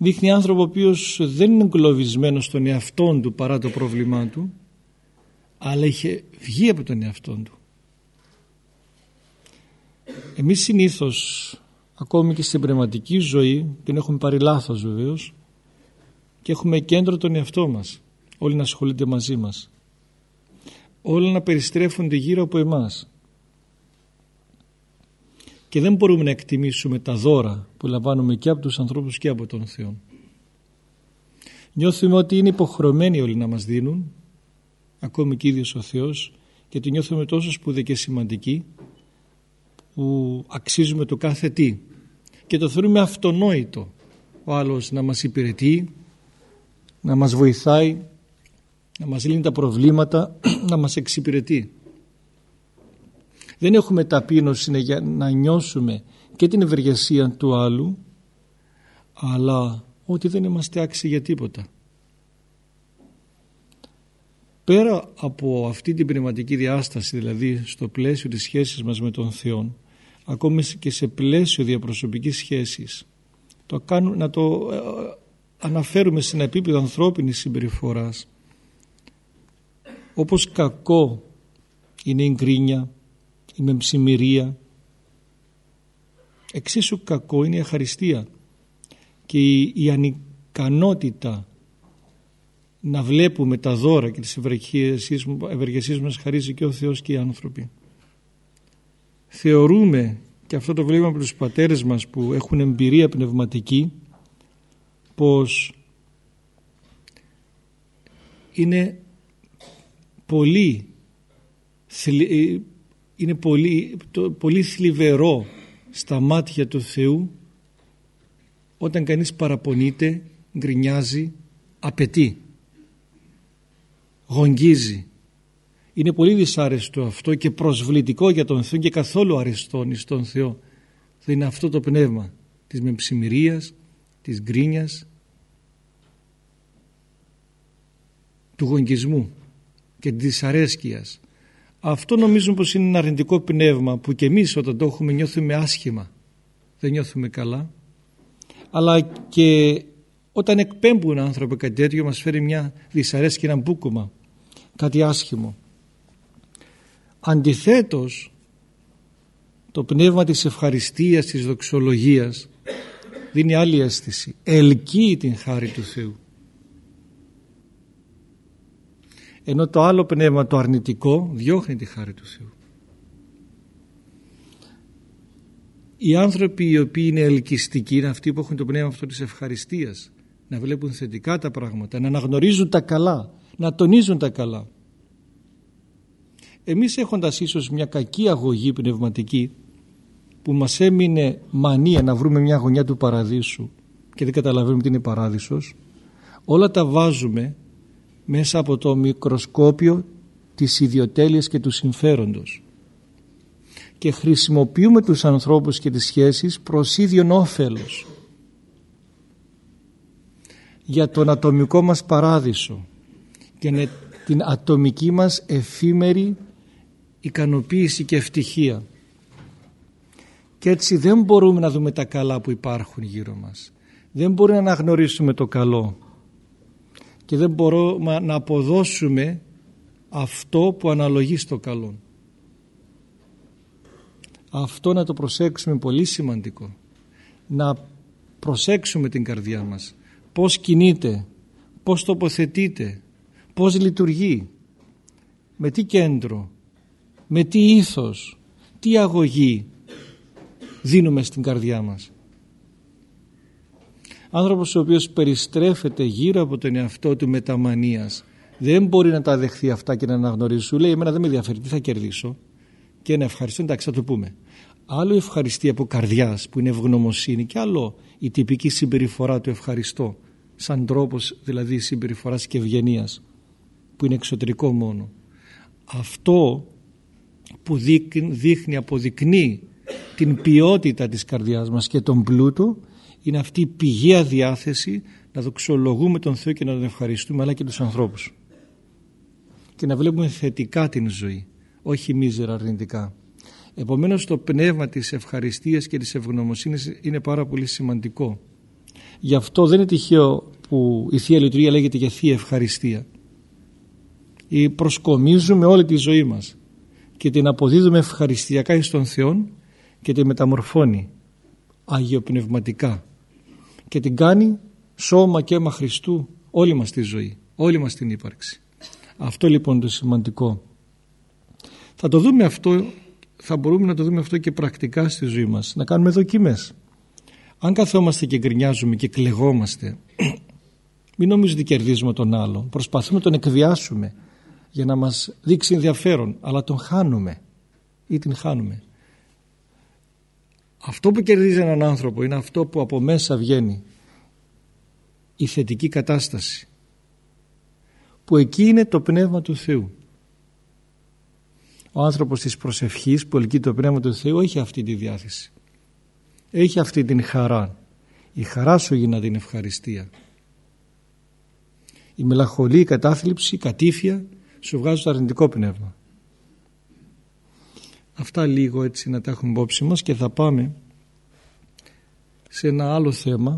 Δείχνει άνθρωπο ο οποίος δεν είναι εγκλωβισμένος στον εαυτόν του παρά το πρόβλημά του, αλλά είχε βγει από τον εαυτόν του. Εμείς συνήθως, ακόμη και στην πνευματική ζωή, την έχουμε πάρει λάθος βεβαίως, και έχουμε κέντρο τον εαυτό μας. Όλοι να ασχολούνται μαζί μας. Όλα να περιστρέφονται γύρω από εμάς. Και δεν μπορούμε να εκτιμήσουμε τα δώρα που λαμβάνουμε και από τους ανθρώπους και από τον Θεό. Νιώθουμε ότι είναι υποχρεωμένοι όλοι να μας δίνουν, ακόμη και ίδιος ο Θεός, και τη νιώθουμε τόσο σπουδαίοι και σημαντικοί, που αξίζουμε το κάθε τι. Και το θεωρούμε αυτονόητο ο άλλος να μας υπηρετεί, να μας βοηθάει, να μας λύνει τα προβλήματα, να μας εξυπηρετεί. Δεν έχουμε ταπείνωση για να νιώσουμε και την ευεργεσία του άλλου, αλλά ότι δεν είμαστε άξιοι για τίποτα. Πέρα από αυτή την πνευματική διάσταση, δηλαδή στο πλαίσιο της σχέσης μας με τον Θεό, ακόμη και σε πλαίσιο διαπροσωπικής σχέσης, να το αναφέρουμε σε ένα επίπεδο ανθρώπινης συμπεριφοράς, όπως κακό είναι η γκρίνια, η μεμψημυρία, εξίσου κακό είναι η αχαριστία και η ανικανότητα να βλέπουμε τα δώρα και τις ευεργεσίες μας χαρίζει και ο Θεός και οι άνθρωποι. Θεωρούμε, και αυτό το βλέπουμε από τους πατέρες μας που έχουν εμπειρία πνευματική, πως είναι πολύ θλιβερό στα μάτια του Θεού όταν κανείς παραπονείται, γκρινιάζει, απαιτεί, γογγίζει. Είναι πολύ δυσάρεστο αυτό και προσβλητικό για τον Θεό και καθόλου αρεστόν στον Θεό. Δεν είναι αυτό το πνεύμα της μεμψημυρίας, της γκρίνιας, του γογγισμού και της δυσαρέσκειας. Αυτό νομίζουμε πως είναι ένα αρνητικό πνεύμα που και εμείς όταν το έχουμε νιώθουμε άσχημα, δεν νιώθουμε καλά, αλλά και όταν εκπέμπουν άνθρωποι κάτι τέτοιο μας φέρει μια δυσαρέσκεια, ένα μπούκουμα, κάτι άσχημο. Αντιθέτως, το πνεύμα της ευχαριστίας, της δοξολογίας δίνει άλλη αίσθηση, ελκύει την χάρη του Θεού. Ενώ το άλλο πνεύμα, το αρνητικό, διώχνει τη χάρη του Θεού. Οι άνθρωποι οι οποίοι είναι ελκυστικοί είναι αυτοί που έχουν το πνεύμα αυτό της ευχαριστίας, να βλέπουν θετικά τα πράγματα, να αναγνωρίζουν τα καλά, να τονίζουν τα καλά. Εμείς έχοντας ίσως μια κακή αγωγή πνευματική που μας έμεινε μανία να βρούμε μια γωνιά του παραδείσου και δεν καταλαβαίνουμε τι είναι παράδεισος, όλα τα βάζουμε μέσα από το μικροσκόπιο της ιδιοτέλειας και του συμφέροντος και χρησιμοποιούμε τους ανθρώπους και τις σχέσεις προς ίδιον όφελος για τον ατομικό μας παράδεισο και την ατομική μας εφήμερη ικανοποίηση και ευτυχία. Και έτσι δεν μπορούμε να δούμε τα καλά που υπάρχουν γύρω μας, δεν μπορούμε να αναγνωρίσουμε το καλό και δεν μπορούμε να αποδώσουμε αυτό που αναλογεί στο καλό. Αυτό να το προσέξουμε, πολύ σημαντικό. Να προσέξουμε την καρδιά μας, πώς κινείται, πώς τοποθετείται, πώς λειτουργεί, με τι κέντρο, με τι ήθος, τι αγωγή δίνουμε στην καρδιά μας. Άνθρωπος ο οποίος περιστρέφεται γύρω από τον εαυτό του μεταμανίας δεν μπορεί να τα δεχθεί αυτά και να αναγνωρίσει. Σου λέει εμένα δεν με ενδιαφέρει, τι θα κερδίσω, και να ευχαριστώ, εντάξει θα το πούμε. Άλλο η ευχαριστία από καρδιάς που είναι ευγνωμοσύνη και άλλο η τυπική συμπεριφορά του ευχαριστώ, σαν τρόπος δηλαδή συμπεριφοράς και ευγενίας που είναι εξωτερικό μόνο. Αυτό που αποδεικνύει την ποιότητα της καρδιάς μας και τον πλούτο είναι αυτή η πηγαία διάθεση να δοξολογούμε τον Θεό και να τον ευχαριστούμε, αλλά και τους ανθρώπους και να βλέπουμε θετικά την ζωή, όχι μίζερα αρνητικά. Επομένως το πνεύμα της ευχαριστίας και της ευγνωμοσύνης είναι πάρα πολύ σημαντικό. Γι' αυτό δεν είναι τυχαίο που η Θεία Λειτουργία λέγεται και Θεία Ευχαριστία. Προσκομίζουμε όλη τη ζωή μας και την αποδίδουμε ευχαριστιακά εις τον Θεό και τη μεταμορφώνει αγιοπνευματικά και την κάνει σώμα και αίμα Χριστού όλη μας τη ζωή, όλη μας την ύπαρξη. Αυτό λοιπόν το σημαντικό. Θα το δούμε αυτό, θα μπορούμε να το δούμε αυτό και πρακτικά στη ζωή μας, να κάνουμε δοκιμές. Αν καθόμαστε και γκρινιάζουμε και κλαιγόμαστε, μην νομίζετε ότι κερδίζουμε τον άλλον. Προσπαθούμε να τον εκβιάσουμε για να μας δείξει ενδιαφέρον, αλλά τον χάνουμε ή την χάνουμε. Αυτό που κερδίζει έναν άνθρωπο είναι αυτό που από μέσα βγαίνει, η θετική κατάσταση, που εκεί είναι το Πνεύμα του Θεού. Ο άνθρωπος της προσευχής που ελκύει το Πνεύμα του Θεού έχει αυτή τη διάθεση, έχει αυτή την χαρά. Η χαρά σου γίνα την ευχαριστία. Η μελαγχολία, η κατάθλιψη, η κατήφια σου βγάζουν το αρνητικό πνεύμα. Αυτά λίγο έτσι να τα έχουμε υπόψη μας και θα πάμε σε ένα άλλο θέμα.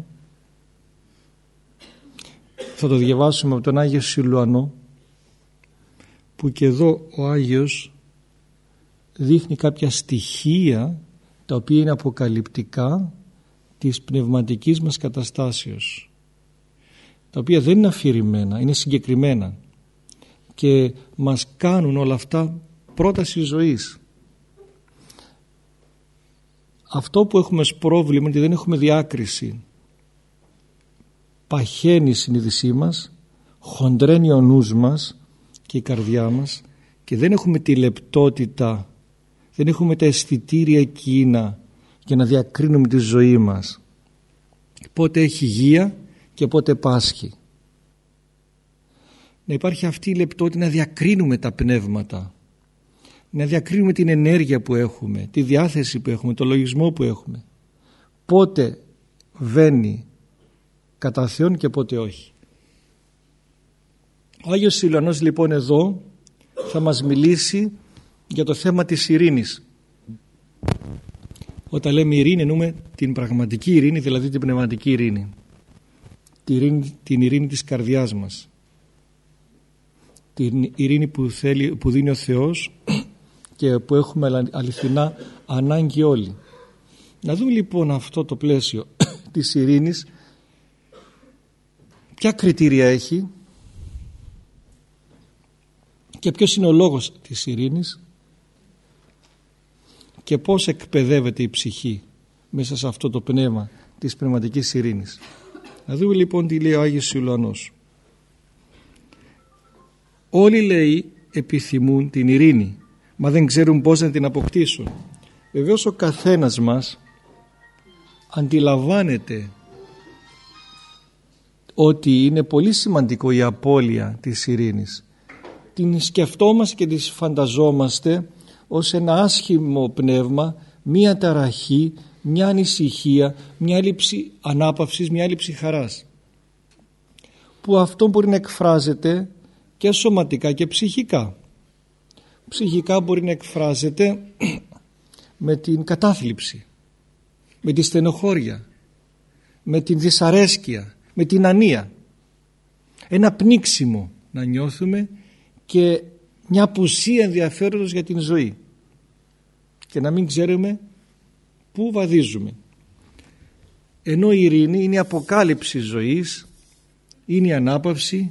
Θα το διαβάσουμε από τον Άγιο Σιλουανό, που και εδώ ο Άγιος δείχνει κάποια στοιχεία τα οποία είναι αποκαλυπτικά της πνευματικής μας καταστάσεως, τα οποία δεν είναι αφηρημένα, είναι συγκεκριμένα και μας κάνουν όλα αυτά πρόταση ζωής. Αυτό που έχουμε ως πρόβλημα είναι ότι δεν έχουμε διάκριση. Παχαίνει η συνείδησή μας, χοντρένει ο νους μας και η καρδιά μας και δεν έχουμε τη λεπτότητα, δεν έχουμε τα αισθητήρια εκείνα για να διακρίνουμε τη ζωή μας. Πότε έχει υγεία και πότε πάσχει. Να υπάρχει αυτή η λεπτότητα να διακρίνουμε τα πνεύματα, να διακρίνουμε την ενέργεια που έχουμε, τη διάθεση που έχουμε, το λογισμό που έχουμε. Πότε βαίνει κατά Θεόν και πότε όχι. Ο Άγιος Σιλουανός λοιπόν εδώ θα μας μιλήσει για το θέμα της ειρήνης. Όταν λέμε ειρήνη εννοούμε την πραγματική ειρήνη, δηλαδή την πνευματική ειρήνη. Την ειρήνη της καρδιάς μας. Την ειρήνη που δίνει ο Θεός και που έχουμε αληθινά ανάγκη όλοι. Να δούμε λοιπόν αυτό το πλαίσιο της ειρήνης, ποια κριτήρια έχει και ποιος είναι ο λόγος της ειρήνης και πώς εκπαιδεύεται η ψυχή μέσα σε αυτό το πνεύμα της πνευματικής ειρήνης. Να δούμε λοιπόν τι λέει ο Άγιος Σιλουανός. Όλοι, λέει, επιθυμούν την ειρήνη, μα δεν ξέρουν πώς να την αποκτήσουν. Βεβαίως ο καθένας μας αντιλαμβάνεται ότι είναι πολύ σημαντικό η απώλεια της ειρήνης. Την σκεφτόμαστε και τη φανταζόμαστε ως ένα άσχημο πνεύμα, μία ταραχή, μια ανησυχία, μια έλλειψη ανάπαυσης, μια έλλειψη χαράς, που αυτό μπορεί να εκφράζεται και σωματικά και ψυχικά. Ψυχικά μπορεί να εκφράζεται με την κατάθλιψη, με τη στενοχώρια, με την δυσαρέσκεια, με την ανία. Ένα πνίξιμο να νιώθουμε και μια απουσία ενδιαφέροντος για την ζωή και να μην ξέρουμε πού βαδίζουμε. Ενώ η ειρήνη είναι η αποκάλυψη ζωής, είναι η ανάπαυση,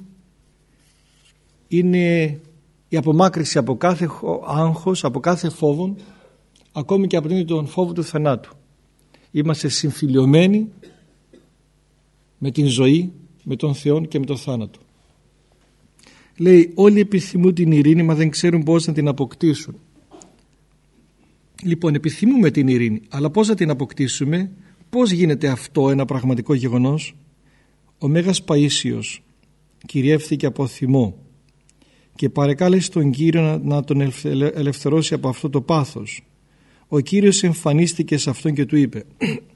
είναι η απομάκρυση από κάθε άγχος, από κάθε φόβο, ακόμη και από τον φόβο του θανάτου. Είμαστε συμφιλιωμένοι με την ζωή, με τον Θεό και με τον θάνατο. Λέει, όλοι επιθυμούν την ειρήνη, μα δεν ξέρουν πώς να την αποκτήσουν. Λοιπόν, επιθυμούμε την ειρήνη, αλλά πώς να την αποκτήσουμε, πώς γίνεται αυτό ένα πραγματικό γεγονός? Ο Μέγας Παΐσιος κυριεύθηκε από θυμό και παρεκάλεσε τον Κύριο να τον ελευθερώσει από αυτό το πάθος. Ο Κύριος εμφανίστηκε σε αυτόν και του είπε,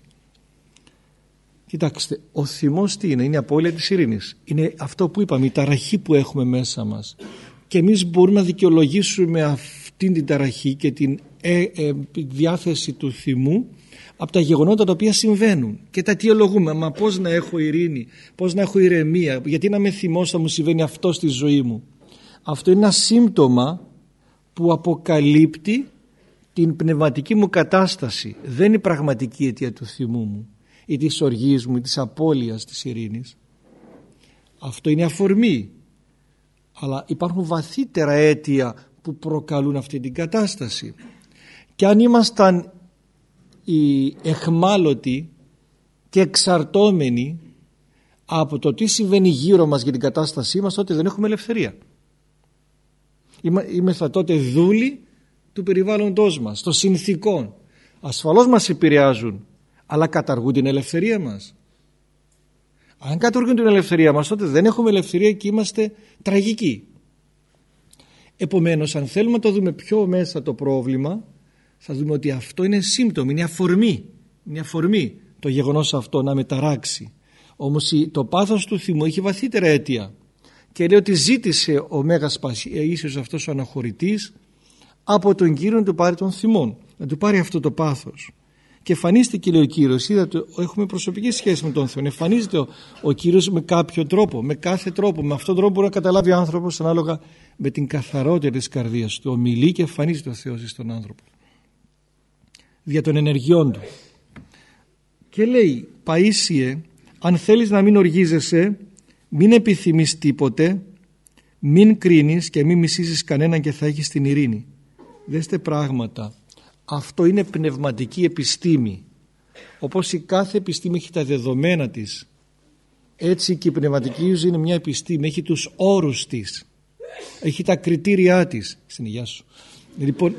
κοιτάξτε, ο θυμός τι είναι? Είναι η απώλεια της ειρήνης. Είναι αυτό που είπαμε, η ταραχή που έχουμε μέσα μας. Και εμείς μπορούμε να δικαιολογήσουμε την ταραχή και την διάθεση του θυμού από τα γεγονότα τα οποία συμβαίνουν και τα αιτιολογούμε. Μα πώς να έχω ειρήνη, πώς να έχω ηρεμία, γιατί να με θυμώσω θα μου συμβαίνει αυτό στη ζωή μου? Αυτό είναι ένα σύμπτωμα που αποκαλύπτει την πνευματική μου κατάσταση. Δεν είναι η πραγματική αιτία του θυμού μου ή της οργής μου ή της απώλειας της ειρήνης. Αυτό είναι αφορμή, αλλά υπάρχουν βαθύτερα αίτια που προκαλούν αυτή την κατάσταση. Και αν ήμασταν οι εχμάλωτοι και εξαρτώμενοι από το τι συμβαίνει γύρω μας για την κατάστασή μας, τότε δεν έχουμε ελευθερία. Είμαστε τότε δούλοι του περιβάλλοντος μας, των συνθήκων. Ασφαλώς μας επηρεάζουν, αλλά καταργούν την ελευθερία μας. Αν καταργούν την ελευθερία μας, τότε δεν έχουμε ελευθερία και είμαστε τραγικοί. Επομένως, αν θέλουμε να το δούμε πιο μέσα το πρόβλημα, θα δούμε ότι αυτό είναι σύμπτωμο, είναι αφορμή. Είναι αφορμή το γεγονός αυτό να μεταράξει. Όμως το πάθος του θυμού έχει βαθύτερα αίτια. Και λέει ότι ζήτησε ο Μέγας Παΐσιος αυτός ο αναχωρητής από τον Κύριο να του πάρει τον θυμόν, να του πάρει αυτό το πάθος. Και εμφανίστηκε, λέει ο Κύριος, είδατε, έχουμε προσωπική σχέση με τον Θεό. Εμφανίζεται ο Κύριος με κάποιο τρόπο, με κάθε τρόπο. Με αυτόν τον τρόπο μπορεί να καταλάβει ο άνθρωπος ανάλογα με την καθαρότητα της καρδίας του. Ομιλεί και εμφανίζεται ο Θεός στον άνθρωπο δια των ενεργειών του. Και λέει, Παΐσιε, αν θέλεις να μην οργίζεσαι, μην επιθυμείς τίποτε, μην κρίνεις και μην μισήσεις κανέναν και θα έχεις την ειρήνη. Δέστε πράγματα. Αυτό είναι πνευματική επιστήμη. Όπως η κάθε επιστήμη έχει τα δεδομένα της, έτσι και η πνευματική ζωή είναι μια επιστήμη. Έχει τους όρους της, έχει τα κριτήριά της. Στην υγεία σου. Λοιπόν,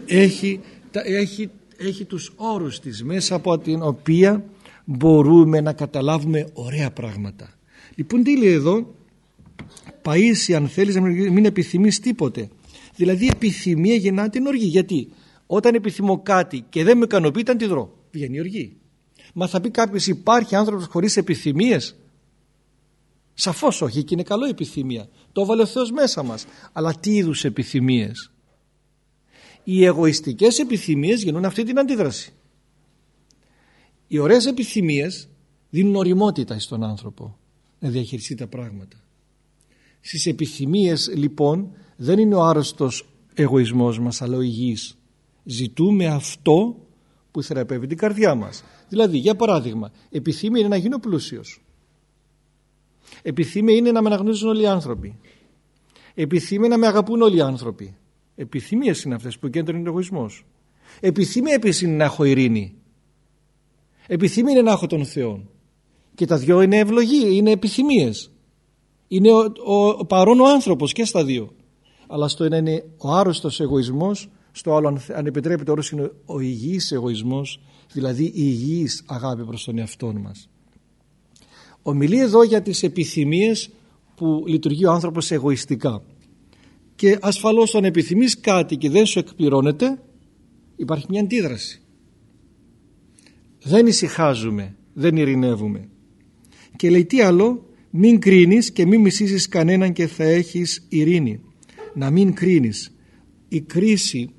έχει τους όρους της, μέσα από την οποία μπορούμε να καταλάβουμε ωραία πράγματα. Λοιπόν, τι λέει εδώ? Παΐσι, αν θέλεις να μην επιθυμείς τίποτε. Δηλαδή η επιθυμία γεννά την οργή. Γιατί όταν επιθυμώ κάτι και δεν με ικανοποιεί, τι αντιδρώ? Βγαίνει η οργή. Μα θα πει κάποιος, υπάρχει άνθρωπος χωρίς επιθυμίες? Σαφώς όχι, και είναι καλό η επιθυμία. Το έβαλε ο Θεός μέσα μας. Αλλά τι είδους επιθυμίες? Οι εγωιστικές επιθυμίες γεννούν αυτή την αντίδραση. Οι ωραίες επιθυμίες δίνουν ωριμότητα στον άνθρωπο να διαχειριστεί τα πράγματα. Στις επιθυμίες λοιπόν δεν είναι ο άρρωστος εγωισμός μας, αλλά ο υγιής. Ζητούμε αυτό που θεραπεύει την καρδιά μας. Δηλαδή, για παράδειγμα, επιθυμία είναι να γίνω πλούσιος. Επιθυμία είναι να με αναγνωρίζουν όλοι οι άνθρωποι. Επιθυμία είναι να με αγαπούν όλοι οι άνθρωποι. Επιθυμίες είναι αυτές που κέντρωνε ο εγωισμός. Επιθυμία επίσης είναι να έχω ειρήνη. Επιθυμία είναι να έχω τον Θεό. Και τα δυο είναι ευλογία, είναι επιθυμίες. Είναι ο παρόν ο άνθρωπος και στα δύο. Αλλά στο ένα είναι ο άρρωστος εγωισμός, στο άλλο, αν επιτρέπεται, όρος είναι ο υγιής εγωισμός, δηλαδή η υγιής αγάπη προς τον εαυτό μας. Ομιλεί εδώ για τις επιθυμίες που λειτουργεί ο άνθρωπος εγωιστικά. Και ασφαλώς όταν επιθυμείς κάτι και δεν σου εκπληρώνεται, υπάρχει μια αντίδραση. Δεν ησυχάζουμε, δεν ειρηνεύουμε. Και λέει τι άλλο? Μην κρίνεις και μην μισήσεις κανέναν και θα έχεις ειρήνη. Να μην κρίνεις. Η κρίση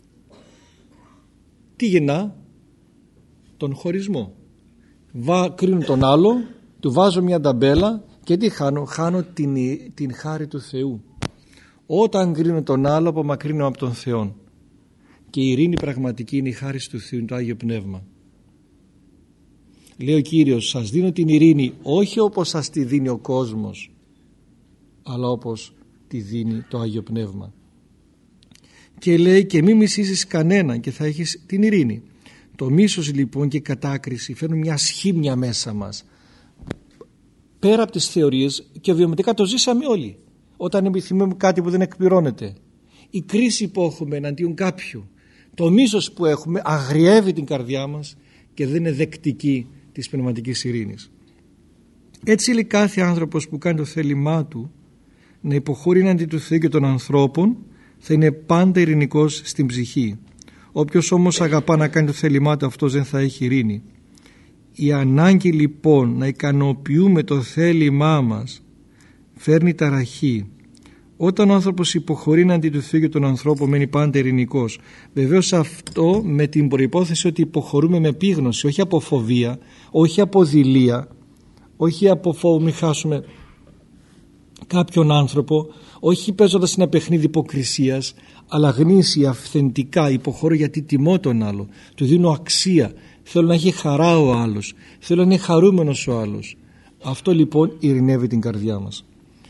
τι γεννά? Τον χωρισμό. Κρίνω τον άλλο, του βάζω μια ταμπέλα και τι χάνω? Χάνω την χάρη του Θεού. Όταν κρίνω τον άλλο, απομακρύνω από τον Θεό. Και η ειρήνη πραγματική είναι η χάρη του Θεού, το Άγιο Πνεύμα. Λέει ο Κύριος, σας δίνω την ειρήνη όχι όπως σας τη δίνει ο κόσμος, αλλά όπως τη δίνει το Άγιο Πνεύμα. Και λέει και μη μισήσεις κανέναν και θα έχεις την ειρήνη. Το μίσος λοιπόν και η κατάκριση φέρνουν μια σχήμια μέσα μας. Πέρα από τις θεωρίες, και βιωματικά το ζήσαμε όλοι. Όταν επιθυμούμε κάτι που δεν εκπληρώνεται, η κρίση που έχουμε εναντίον κάποιου, το μίσος που έχουμε αγριεύει την καρδιά μας και δεν είναι δεκτική της πνευματικής ειρήνης. Έτσι λέει κάθε άνθρωπος που κάνει το θέλημά του να υποχωρεί εναντί του Θεού και των ανθρώπων, θα είναι πάντα ειρηνικός στην ψυχή. Όποιος όμως αγαπά να κάνει το θέλημά του, αυτός δεν θα έχει ειρήνη. Η ανάγκη λοιπόν να ικανοποιούμε το θέλημά μας φέρνει ταραχή. Όταν ο άνθρωπος υποχωρεί εναντί του Θεού και των ανθρώπων, μένει πάντα ειρηνικός. Βεβαίως αυτό με την προϋπόθεση ότι υποχωρούμε με επίγνωση, όχι από φοβία, όχι από δειλία, όχι από φόβο μη χάσουμε κάποιον άνθρωπο, όχι παίζοντας ένα παιχνίδι υποκρισίας, αλλά γνήσια, αυθεντικά υποχωρώ γιατί τιμώ τον άλλο, του δίνω αξία, θέλω να έχει χαρά ο άλλος, θέλω να είναι χαρούμενος ο άλλος. Αυτό λοιπόν ειρηνεύει την καρδιά μας.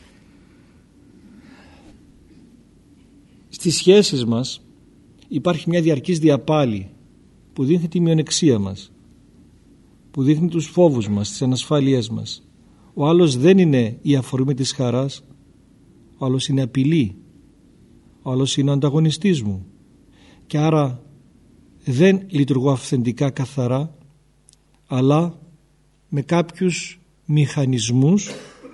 Στις σχέσεις μας υπάρχει μια διαρκής διαπάλη που δείχνει τη μειονεξία μας, που δείχνει τους φόβους μας, τις ανασφάλειές μας. Ο άλλος δεν είναι η αφορμή της χαράς, ο άλλος είναι απειλή, ο άλλος είναι ο ανταγωνιστής μου και άρα δεν λειτουργώ αυθεντικά καθαρά, αλλά με κάποιους μηχανισμούς,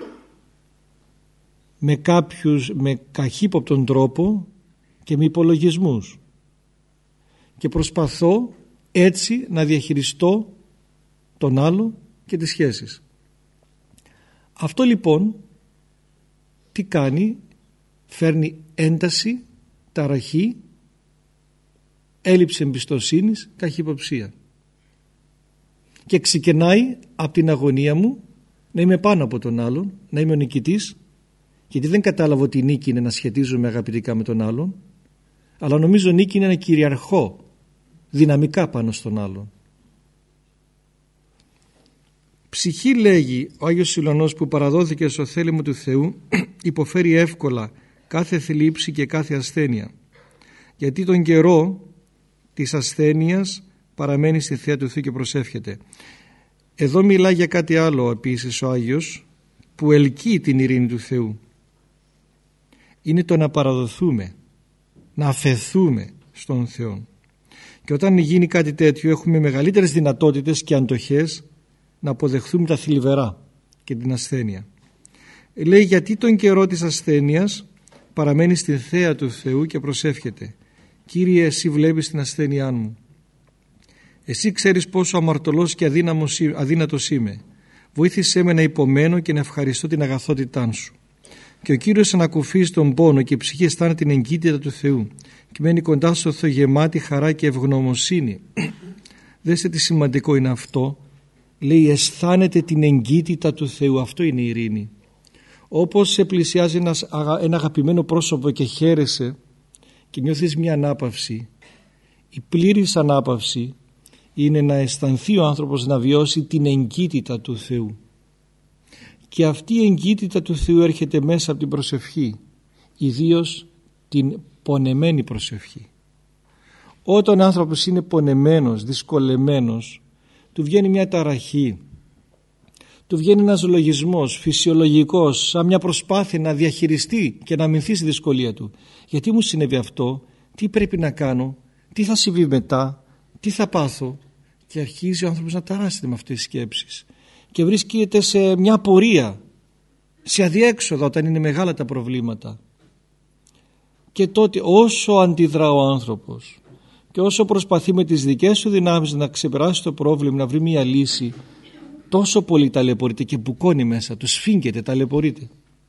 με καχύποπτον τρόπο και με υπολογισμούς, και προσπαθώ έτσι να διαχειριστώ τον άλλο και τις σχέσεις. Αυτό λοιπόν τι κάνει? Φέρνει ένταση, ταραχή, έλλειψη εμπιστοσύνης, καχυποψία, και ξεκινάει από την αγωνία μου να είμαι πάνω από τον άλλον, να είμαι ο νικητής, γιατί δεν κατάλαβα ότι η νίκη είναι να σχετίζομαι αγαπητικά με τον άλλον, αλλά νομίζω νίκη είναι να κυριαρχώ δυναμικά πάνω στον άλλον. Ψυχή, λέγει ο Άγιος Σιλωνός, που παραδόθηκε στο θέλημα του Θεού, υποφέρει εύκολα κάθε θλίψη και κάθε ασθένεια, γιατί τον καιρό της ασθένειας παραμένει στη θέα του Θεού και προσεύχεται. Εδώ μιλάει για κάτι άλλο επίσης ο Άγιος, που ελκύει την ειρήνη του Θεού. Είναι το να παραδοθούμε, να αφεθούμε στον Θεό. Και όταν γίνει κάτι τέτοιο έχουμε μεγαλύτερες δυνατότητες και αντοχές να αποδεχθούμε τα θλιβερά και την ασθένεια. Λέει, γιατί τον καιρό της ασθένειας παραμένει στη θέα του Θεού και προσεύχεται. Κύριε, εσύ βλέπεις την ασθένειά μου. Εσύ ξέρεις πόσο αμαρτωλός και αδύνατος είμαι. Βοήθησέ με να υπομένω και να ευχαριστώ την αγαθότητά σου. Και ο Κύριος ανακουφίζει τον πόνο και η ψυχή αισθάνεται την εγκύτητα του Θεού και μένει κοντά στο Θεό γεμάτη χαρά και ευγνωμοσύνη. Δέστε τι σημαντικό είναι αυτό. Λέει, αισθάνεται την εγκύτητα του Θεού. Αυτό είναι η ειρήνη. Όπως σε πλησιάζει ένα αγαπημένο πρόσωπο και χαίρεσαι και νιώθεις μια ανάπαυση, η πλήρης ανάπαυση είναι να αισθανθεί ο άνθρωπος να βιώσει την εγκύτητα του Θεού. Και αυτή η εγκύτητα του Θεού έρχεται μέσα από την προσευχή, ιδίως την πονεμένη προσευχή. Όταν ο άνθρωπος είναι πονεμένος, δυσκολεμένος, του βγαίνει μια ταραχή, του βγαίνει ένας λογισμός φυσιολογικός, σαν μια προσπάθεια να διαχειριστεί και να αμυνθεί στη δυσκολία του. Γιατί μου συνέβη αυτό, τι πρέπει να κάνω, τι θα συμβεί μετά, τι θα πάθω? Και αρχίζει ο άνθρωπος να ταράσσεται με αυτές τις σκέψεις και βρίσκεται σε μια πορεία, σε αδιέξοδο όταν είναι μεγάλα τα προβλήματα. Και τότε όσο αντιδρά ο άνθρωπος και όσο προσπαθεί με τις δικές του δυνάμεις να ξεπεράσει το πρόβλημα, να βρει μια λύση, τόσο πολύ ταλαιπωρείται και μπουκώνει μέσα του, σφίγγεται, ταλαιπωρείται.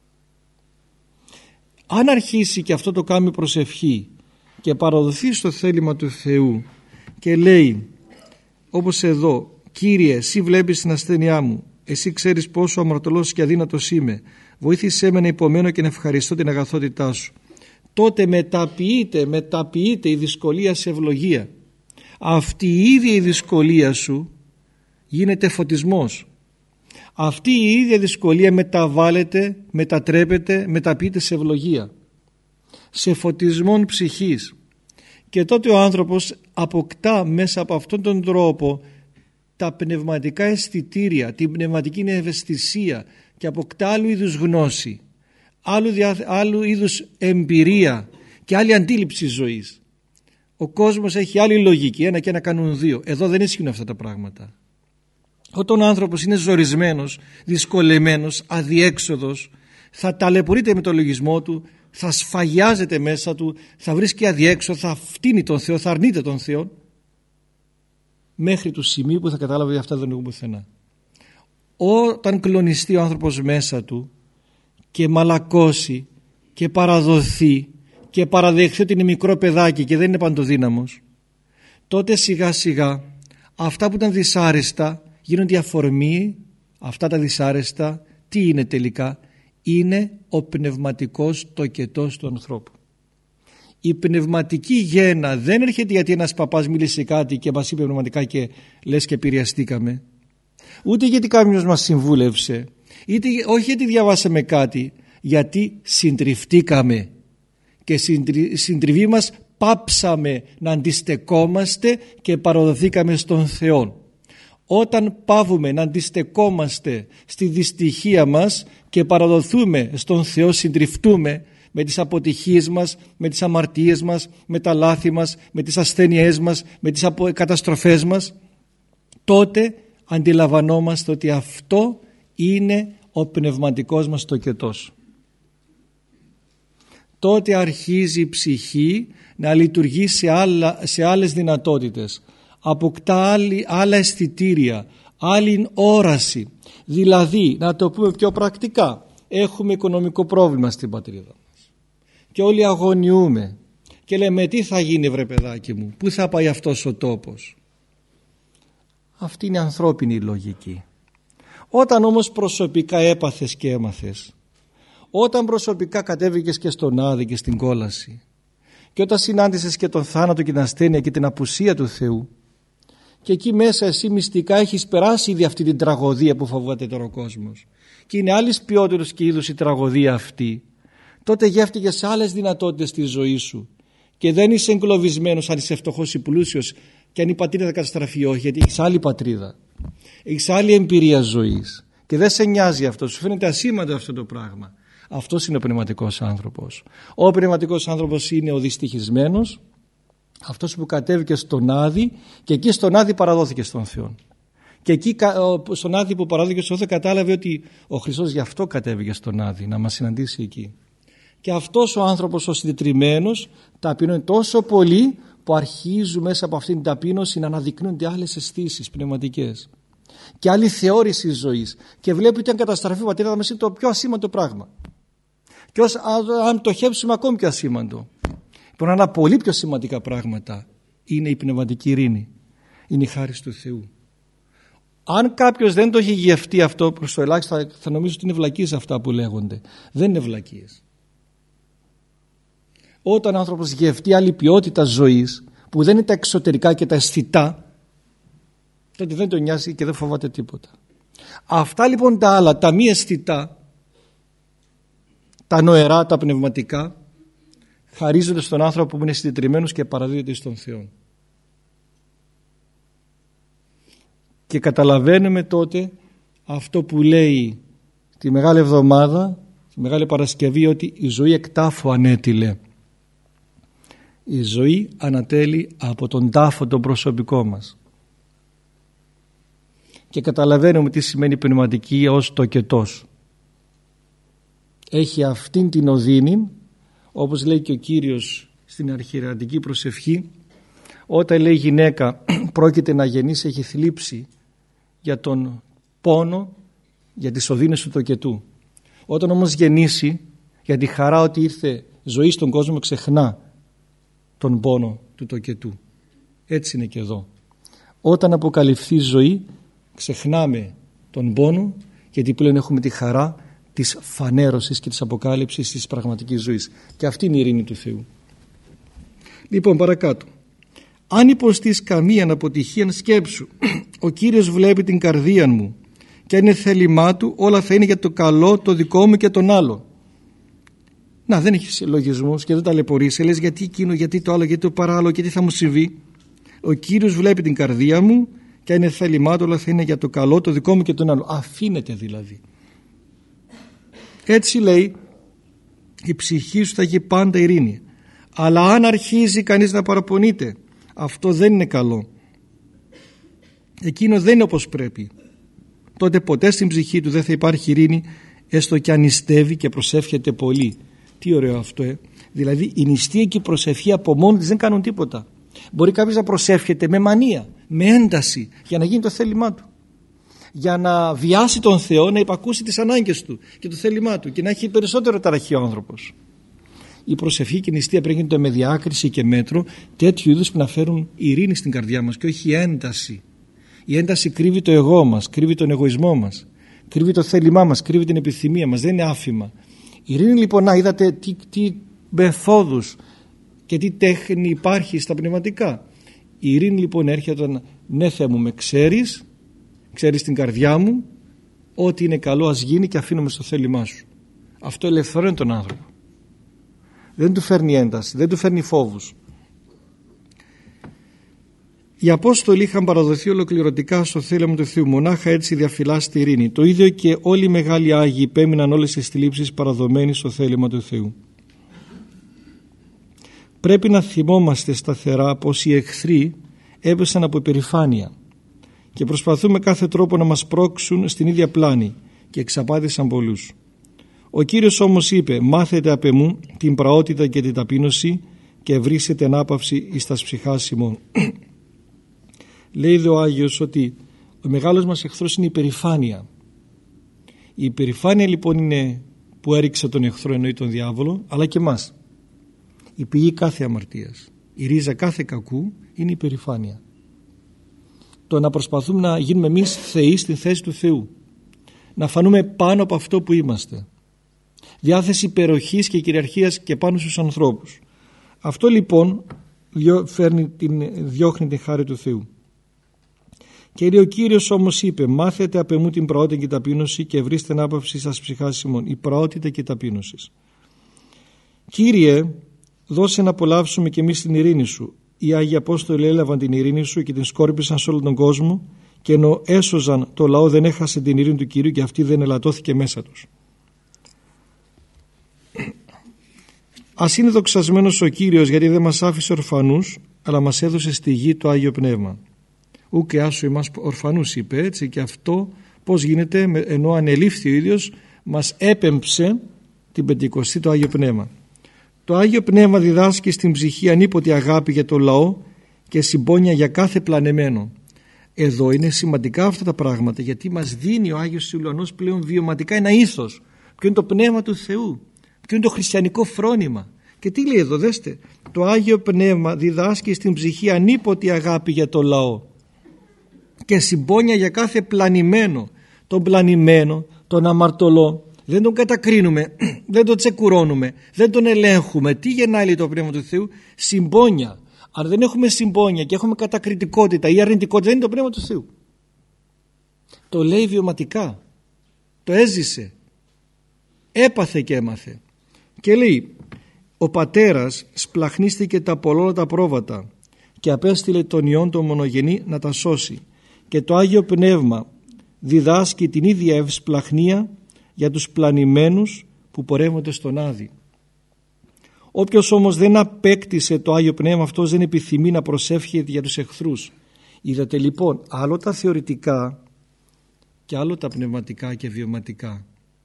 Αν αρχίσει και αυτό το κάνει προσευχή και παραδοθεί στο θέλημα του Θεού και λέει, όπως εδώ, Κύριε, εσύ βλέπεις την ασθένειά μου, εσύ ξέρεις πόσο αμαρτωλός και αδύνατος είμαι, βοήθησέ με να υπομένω και να ευχαριστώ την αγαθότητά σου. Τότε μεταποιείται η δυσκολία σε ευλογία. Αυτή η ίδια η δυσκολία σου γίνεται φωτισμός. Αυτή η ίδια δυσκολία μεταβάλλεται, μετατρέπεται, μεταποιείται σε ευλογία, σε φωτισμόν ψυχής. Και τότε ο άνθρωπος αποκτά μέσα από αυτόν τον τρόπο τα πνευματικά αισθητήρια, την πνευματική ευαισθησία και αποκτά άλλου είδους γνώση, άλλου είδους εμπειρία και άλλη αντίληψη ζωής. Ο κόσμος έχει άλλη λογική, ένα και ένα κάνουν δύο. Εδώ δεν ισχύουν αυτά τα πράγματα. Όταν ο άνθρωπος είναι ζορισμένος, δυσκολεμένος, αδιέξοδος, θα ταλαιπωρείται με τον λογισμό του, θα σφαγιάζεται μέσα του, θα βρίσκει αδιέξοδο, θα φτύνει τον Θεό, θα αρνείται τον Θεό, μέχρι του σημείου που θα καταλάβει ότι αυτά δεν έχουν πουθενά. Όταν κλονιστεί ο άνθρωπος μέσα του και μαλακώσει και παραδοθεί και παραδεχθεί ότι είναι μικρό παιδάκι και δεν είναι παντοδύναμος, τότε σιγά σιγά αυτά που ήταν δυσάρεστα γίνονται αφορμή. Αυτά τα δυσάρεστα τι είναι τελικά? Είναι ο πνευματικός τοκετός του ανθρώπου. Η πνευματική γέννα δεν έρχεται γιατί ένας παπάς μίλησε κάτι και μας είπε πνευματικά και λες και επηρεαστήκαμε, ούτε γιατί κάποιος μας συμβούλευσε, όχι γιατί διαβάσαμε κάτι, γιατί συντριφτήκαμε και συντριβή μας πάψαμε να αντιστεκόμαστε και παραδοθήκαμε στον Θεό. Όταν πάβουμε να αντιστεκόμαστε στη δυστυχία μας και παραδοθούμε στον Θεό, συντριφτούμε με τις αποτυχίες μας, με τις αμαρτίες μας, με τα λάθη μας, με τις ασθένειές μας, με τις καταστροφές μας, τότε αντιλαμβανόμαστε ότι αυτό είναι ο πνευματικός μας τοκετός. Τότε αρχίζει η ψυχή να λειτουργεί σε άλλες δυνατότητες, αποκτά άλλα αισθητήρια, άλλη όραση. Δηλαδή, να το πούμε πιο πρακτικά, έχουμε οικονομικό πρόβλημα στην πατρίδα μας και όλοι αγωνιούμε και λέμε τι θα γίνει βρε παιδάκι μου, πού θα πάει αυτός ο τόπος? Αυτή είναι ανθρώπινη λογική. Όταν όμως προσωπικά έπαθες και έμαθες, όταν προσωπικά κατέβηκες και στον άδη και στην κόλαση και όταν συνάντησες και τον θάνατο και την ασθένεια και την απουσία του Θεού και εκεί μέσα εσύ μυστικά έχεις περάσει ήδη αυτή την τραγωδία που φοβάται τώρα ο κόσμος και είναι άλλης ποιότητας και είδους η τραγωδία αυτή, τότε γεύτηκες σε άλλες δυνατότητες στη ζωή σου και δεν είσαι εγκλωβισμένος αν είσαι φτωχός ή πλούσιος και αν η πατρίδα καταστραφεί όχι, γιατί έχεις άλλη πατρίδα, έχεις άλλη εμπειρία ζωής και δεν σε νοιάζει αυτό, σου φαίνεται ασήμαντο αυτό το πράγμα. Αυτός είναι ο πνευματικός άνθρωπος. Ο πνευματικός άνθρωπος είναι ο δυστυχισμένος, αυτός που κατέβηκε στον Άδη και εκεί στον Άδη παραδόθηκε στον Θεό. Και εκεί στον Άδη που παραδόθηκε στον Θεό κατάλαβε ότι ο Χριστός γι' αυτό κατέβηκε στον Άδη, να μας συναντήσει εκεί. Και αυτός ο άνθρωπος ο συντετριμμένος ταπεινώνει τόσο πολύ που αρχίζουν μέσα από αυτήν την ταπείνωση να αναδεικνύονται άλλες αισθήσεις πνευματικές και άλλη θεώρηση ζωής και βλέπει ότι αν καταστραφεί η πατρίδα μας είναι το πιο ασήμαντο πράγμα. Και αν το χέψουμε ακόμη πιο ασήμαντο. Λοιπόν, άλλα πολύ πιο σημαντικά πράγματα είναι η πνευματική ειρήνη. Είναι η χάρις του Θεού. Αν κάποιος δεν το έχει γευτεί αυτό προς το ελάχιστο θα νομίζω ότι είναι βλακίες αυτά που λέγονται. Δεν είναι βλακίες. Όταν ο άνθρωπος γευτεί άλλη ποιότητα ζωής που δεν είναι τα εξωτερικά και τα αισθητά, τότε δεν τον νοιάζει και δεν φοβάται τίποτα. Αυτά λοιπόν τα άλλα, τα μη αισθητά, τα νοερά, τα πνευματικά, χαρίζονται στον άνθρωπο που είναι συντετριμμένος και παραδίδεται στον Θεό. Και καταλαβαίνουμε τότε αυτό που λέει τη Μεγάλη Εβδομάδα, τη Μεγάλη Παρασκευή, ότι η ζωή εκ τάφου ανέτειλε. Η ζωή ανατέλει από τον τάφο τον προσωπικό μας. Και καταλαβαίνουμε τι σημαίνει πνευματική ως τοκετός. Έχει αυτήν την οδύνη, όπως λέει και ο Κύριος στην αρχιερατική προσευχή, όταν λέει η γυναίκα πρόκειται να γεννήσει, έχει θλίψει για τον πόνο, για τις οδύνες του τοκετού. Όταν όμως γεννήσει, για τη χαρά ότι ήρθε ζωή στον κόσμο, ξεχνά τον πόνο του τοκετού. Έτσι είναι και εδώ. Όταν αποκαλυφθεί η ζωή, ξεχνάμε τον πόνο, γιατί πλέον έχουμε τη χαρά της φανέρωσης και της αποκάλυψης της πραγματικής ζωής. Και αυτή είναι η ειρήνη του Θεού. Λοιπόν, παρακάτω. Αν υποστείς καμία αποτυχία, σκέψου, ο Κύριος βλέπει την καρδία μου και αν είναι θέλημά του όλα θα είναι για το καλό το δικό μου και τον άλλο. Να, δεν έχεις λογισμούς και δεν ταλαιπωρείσαι, λες γιατί εκείνο, γιατί το άλλο, γιατί το παράλληλο, γιατί θα μου συμβεί. Ο Κύριος βλέπει την καρδία μου και αν είναι θέλημά του όλα θα είναι για το καλό το δικό μου και τον άλλο. Αφήνεται δηλαδή. Έτσι λέει, η ψυχή σου θα έχει πάντα ειρήνη. Αλλά αν αρχίζει κανείς να παραπονείται, αυτό δεν είναι καλό. Εκείνο δεν είναι όπως πρέπει. Τότε ποτέ στην ψυχή του δεν θα υπάρχει ειρήνη, έστω και αν νηστεύει και προσεύχεται πολύ. Τι ωραίο αυτό, Δηλαδή η νηστεία και η προσευχή από μόνη της δεν κάνουν τίποτα. Μπορεί κάποιος να προσεύχεται με μανία, με ένταση, για να γίνει το θέλημά του. Για να βιάσει τον Θεό, να υπακούσει τις ανάγκες του και το θέλημά του και να έχει περισσότερο ταραχή ο άνθρωπος. η προσευχή και η νηστεία πρέπει να γίνεται με διάκριση και μέτρο. Τέτοιου είδους που να φέρουν ειρήνη στην καρδιά μας και όχι ένταση. Η ένταση κρύβει το εγώ μας, κρύβει τον εγωισμό μας, κρύβει το θέλημά μας, κρύβει την επιθυμία μας, δεν είναι άφημα. Η ειρήνη λοιπόν, να είδατε τι μεθόδους και τι τέχνη υπάρχει στα πνευματικά. Η ειρήνη λοιπόν έρχεται όταν ναι Θεέ μου με ξέρεις την καρδιά μου, ό,τι είναι καλό ας γίνει και αφήνομαι στο θέλημά σου. Αυτό ελευθερώνει τον άνθρωπο. Δεν του φέρνει ένταση, δεν του φέρνει φόβους. Οι Απόστολοι είχαν παραδοθεί ολοκληρωτικά στο θέλημα του Θεού, μονάχα έτσι διαφυλάσσεται η ειρήνη. Το ίδιο και όλοι οι μεγάλοι Άγιοι υπέμειναν όλες τις θλίψεις παραδομένοι στο θέλημα του Θεού. Πρέπει να θυμόμαστε σταθερά πως οι εχθροί έπεσαν από υπερηφάνεια και προσπαθούν κάθε τρόπο να μας πρόξουν στην ίδια πλάνη και εξαπάτησαν πολλούς. Ο Κύριος όμως είπε «Μάθετε απ' εμού την πραότητα και την ταπείνωση και βρήσετε ανάπαυση εις τας ψυχάς ημών». Λέει δε ο Άγιος ότι ο μεγάλος μας εχθρός είναι η υπερηφάνεια. Η υπερηφάνεια λοιπόν είναι που έριξε τον εχθρό, εννοεί τον διάβολο, αλλά και εμάς. Η πηγή κάθε αμαρτίας, η ρίζα κάθε κακού είναι η υπερηφάνεια. Το να προσπαθούμε να γίνουμε εμείς θεοί στην θέση του Θεού, να φανούμε πάνω από αυτό που είμαστε, διάθεση υπεροχής και κυριαρχίας και πάνω στους ανθρώπους. Αυτό λοιπόν διώχνει την χάρη του Θεού. Και λέει ο Κύριος όμως είπε «Μάθετε απ' εμού την πραότητα και η ταπείνωση και βρίστε ανάπαυση σας ψυχάς ημών». Η πραότητα και η ταπείνωση. Κύριε, δώσε να απολαύσουμε κι εμείς την ειρήνη σου. Οι Άγιοι Απόστολοι έλαβαν την ειρήνη σου και την σκόρπισαν σε όλον τον κόσμο, και ενώ έσωζαν το λαό δεν έχασε την ειρήνη του Κυρίου και αυτή δεν ελαττώθηκε μέσα τους. Ας είναι δοξασμένος ο Κύριος, γιατί δεν μας άφησε ορφανούς, αλλά μας έδωσε στη γη το Άγιο Πνεύμα. Ου και άσου εμάς ορφανούς, είπε, έτσι, και αυτό πώς γίνεται, ενώ ανελήφθη ο ίδιος μας έπεμψε την Πεντηκοστή το Άγιο Πνεύμα. Το Άγιο Πνεύμα διδάσκει στην ψυχή ανίποτη αγάπη για το λαό και συμπόνια για κάθε πλανεμένο. Εδώ είναι σημαντικά αυτά τα πράγματα, γιατί μας δίνει ο Άγιος Ουλανός πλέον βιωματικά ένα ήθος. Ποιο είναι το Πνεύμα του Θεού, ποιο είναι το χριστιανικό φρόνημα. Και τι λέει εδώ, δέστε, το Άγιο Πνεύμα διδάσκει στην ψυχή ανίποτη αγάπη για το λαό και συμπόνια για κάθε πλανημένο. Τον πλανημένο, τον αμαρτωλό, δεν τον κατακρίνουμε, δεν τον τσεκουρώνουμε, δεν τον ελέγχουμε. Τι γεννάει το Πνεύμα του Θεού? Συμπόνια. Αν δεν έχουμε συμπόνια και έχουμε κατακριτικότητα ή αρνητικότητα, δεν είναι το Πνεύμα του Θεού. Το λέει βιωματικά, το έζησε, έπαθε και έμαθε. Και λέει, ο πατέρας σπλαχνίστηκε τα πολλόλατα πρόβατα και απέστειλε τον Υιόν τον μονογενή να τα σώσει, και το Άγιο Πνεύμα διδάσκει την ίδια ευσπλαχνία για τους πλανημένους που πορεύονται στον Άδη. Όποιος όμως δεν απέκτησε το Άγιο Πνεύμα, αυτός δεν επιθυμεί να προσεύχεται για τους εχθρούς. Είδατε λοιπόν, άλλο τα θεωρητικά και άλλο τα πνευματικά και βιωματικά.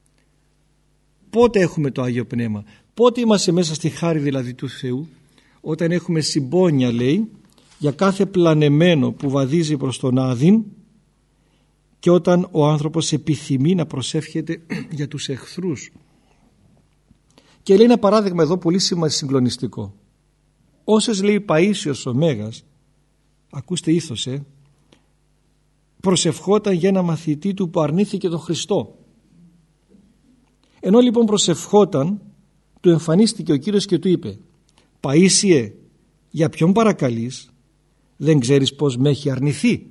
Πότε έχουμε το Άγιο Πνεύμα? Πότε είμαστε μέσα στη χάρη δηλαδή του Θεού? Όταν έχουμε συμπόνια, λέει, για κάθε πλανεμένο που βαδίζει προς τον Άδην, και όταν ο άνθρωπος επιθυμεί να προσεύχεται για τους εχθρούς. Και λέει ένα παράδειγμα εδώ πολύ συγκλονιστικό. Όσες, λέει, Παΐσιος ο Μέγας, ακούστε ήθος, προσευχόταν για ένα μαθητή του που αρνήθηκε τον Χριστό. Ενώ λοιπόν προσευχόταν, του εμφανίστηκε ο Κύριος και του είπε, «Παΐσιε, για ποιον παρακαλείς? Δεν ξέρεις πως με έχει αρνηθεί?»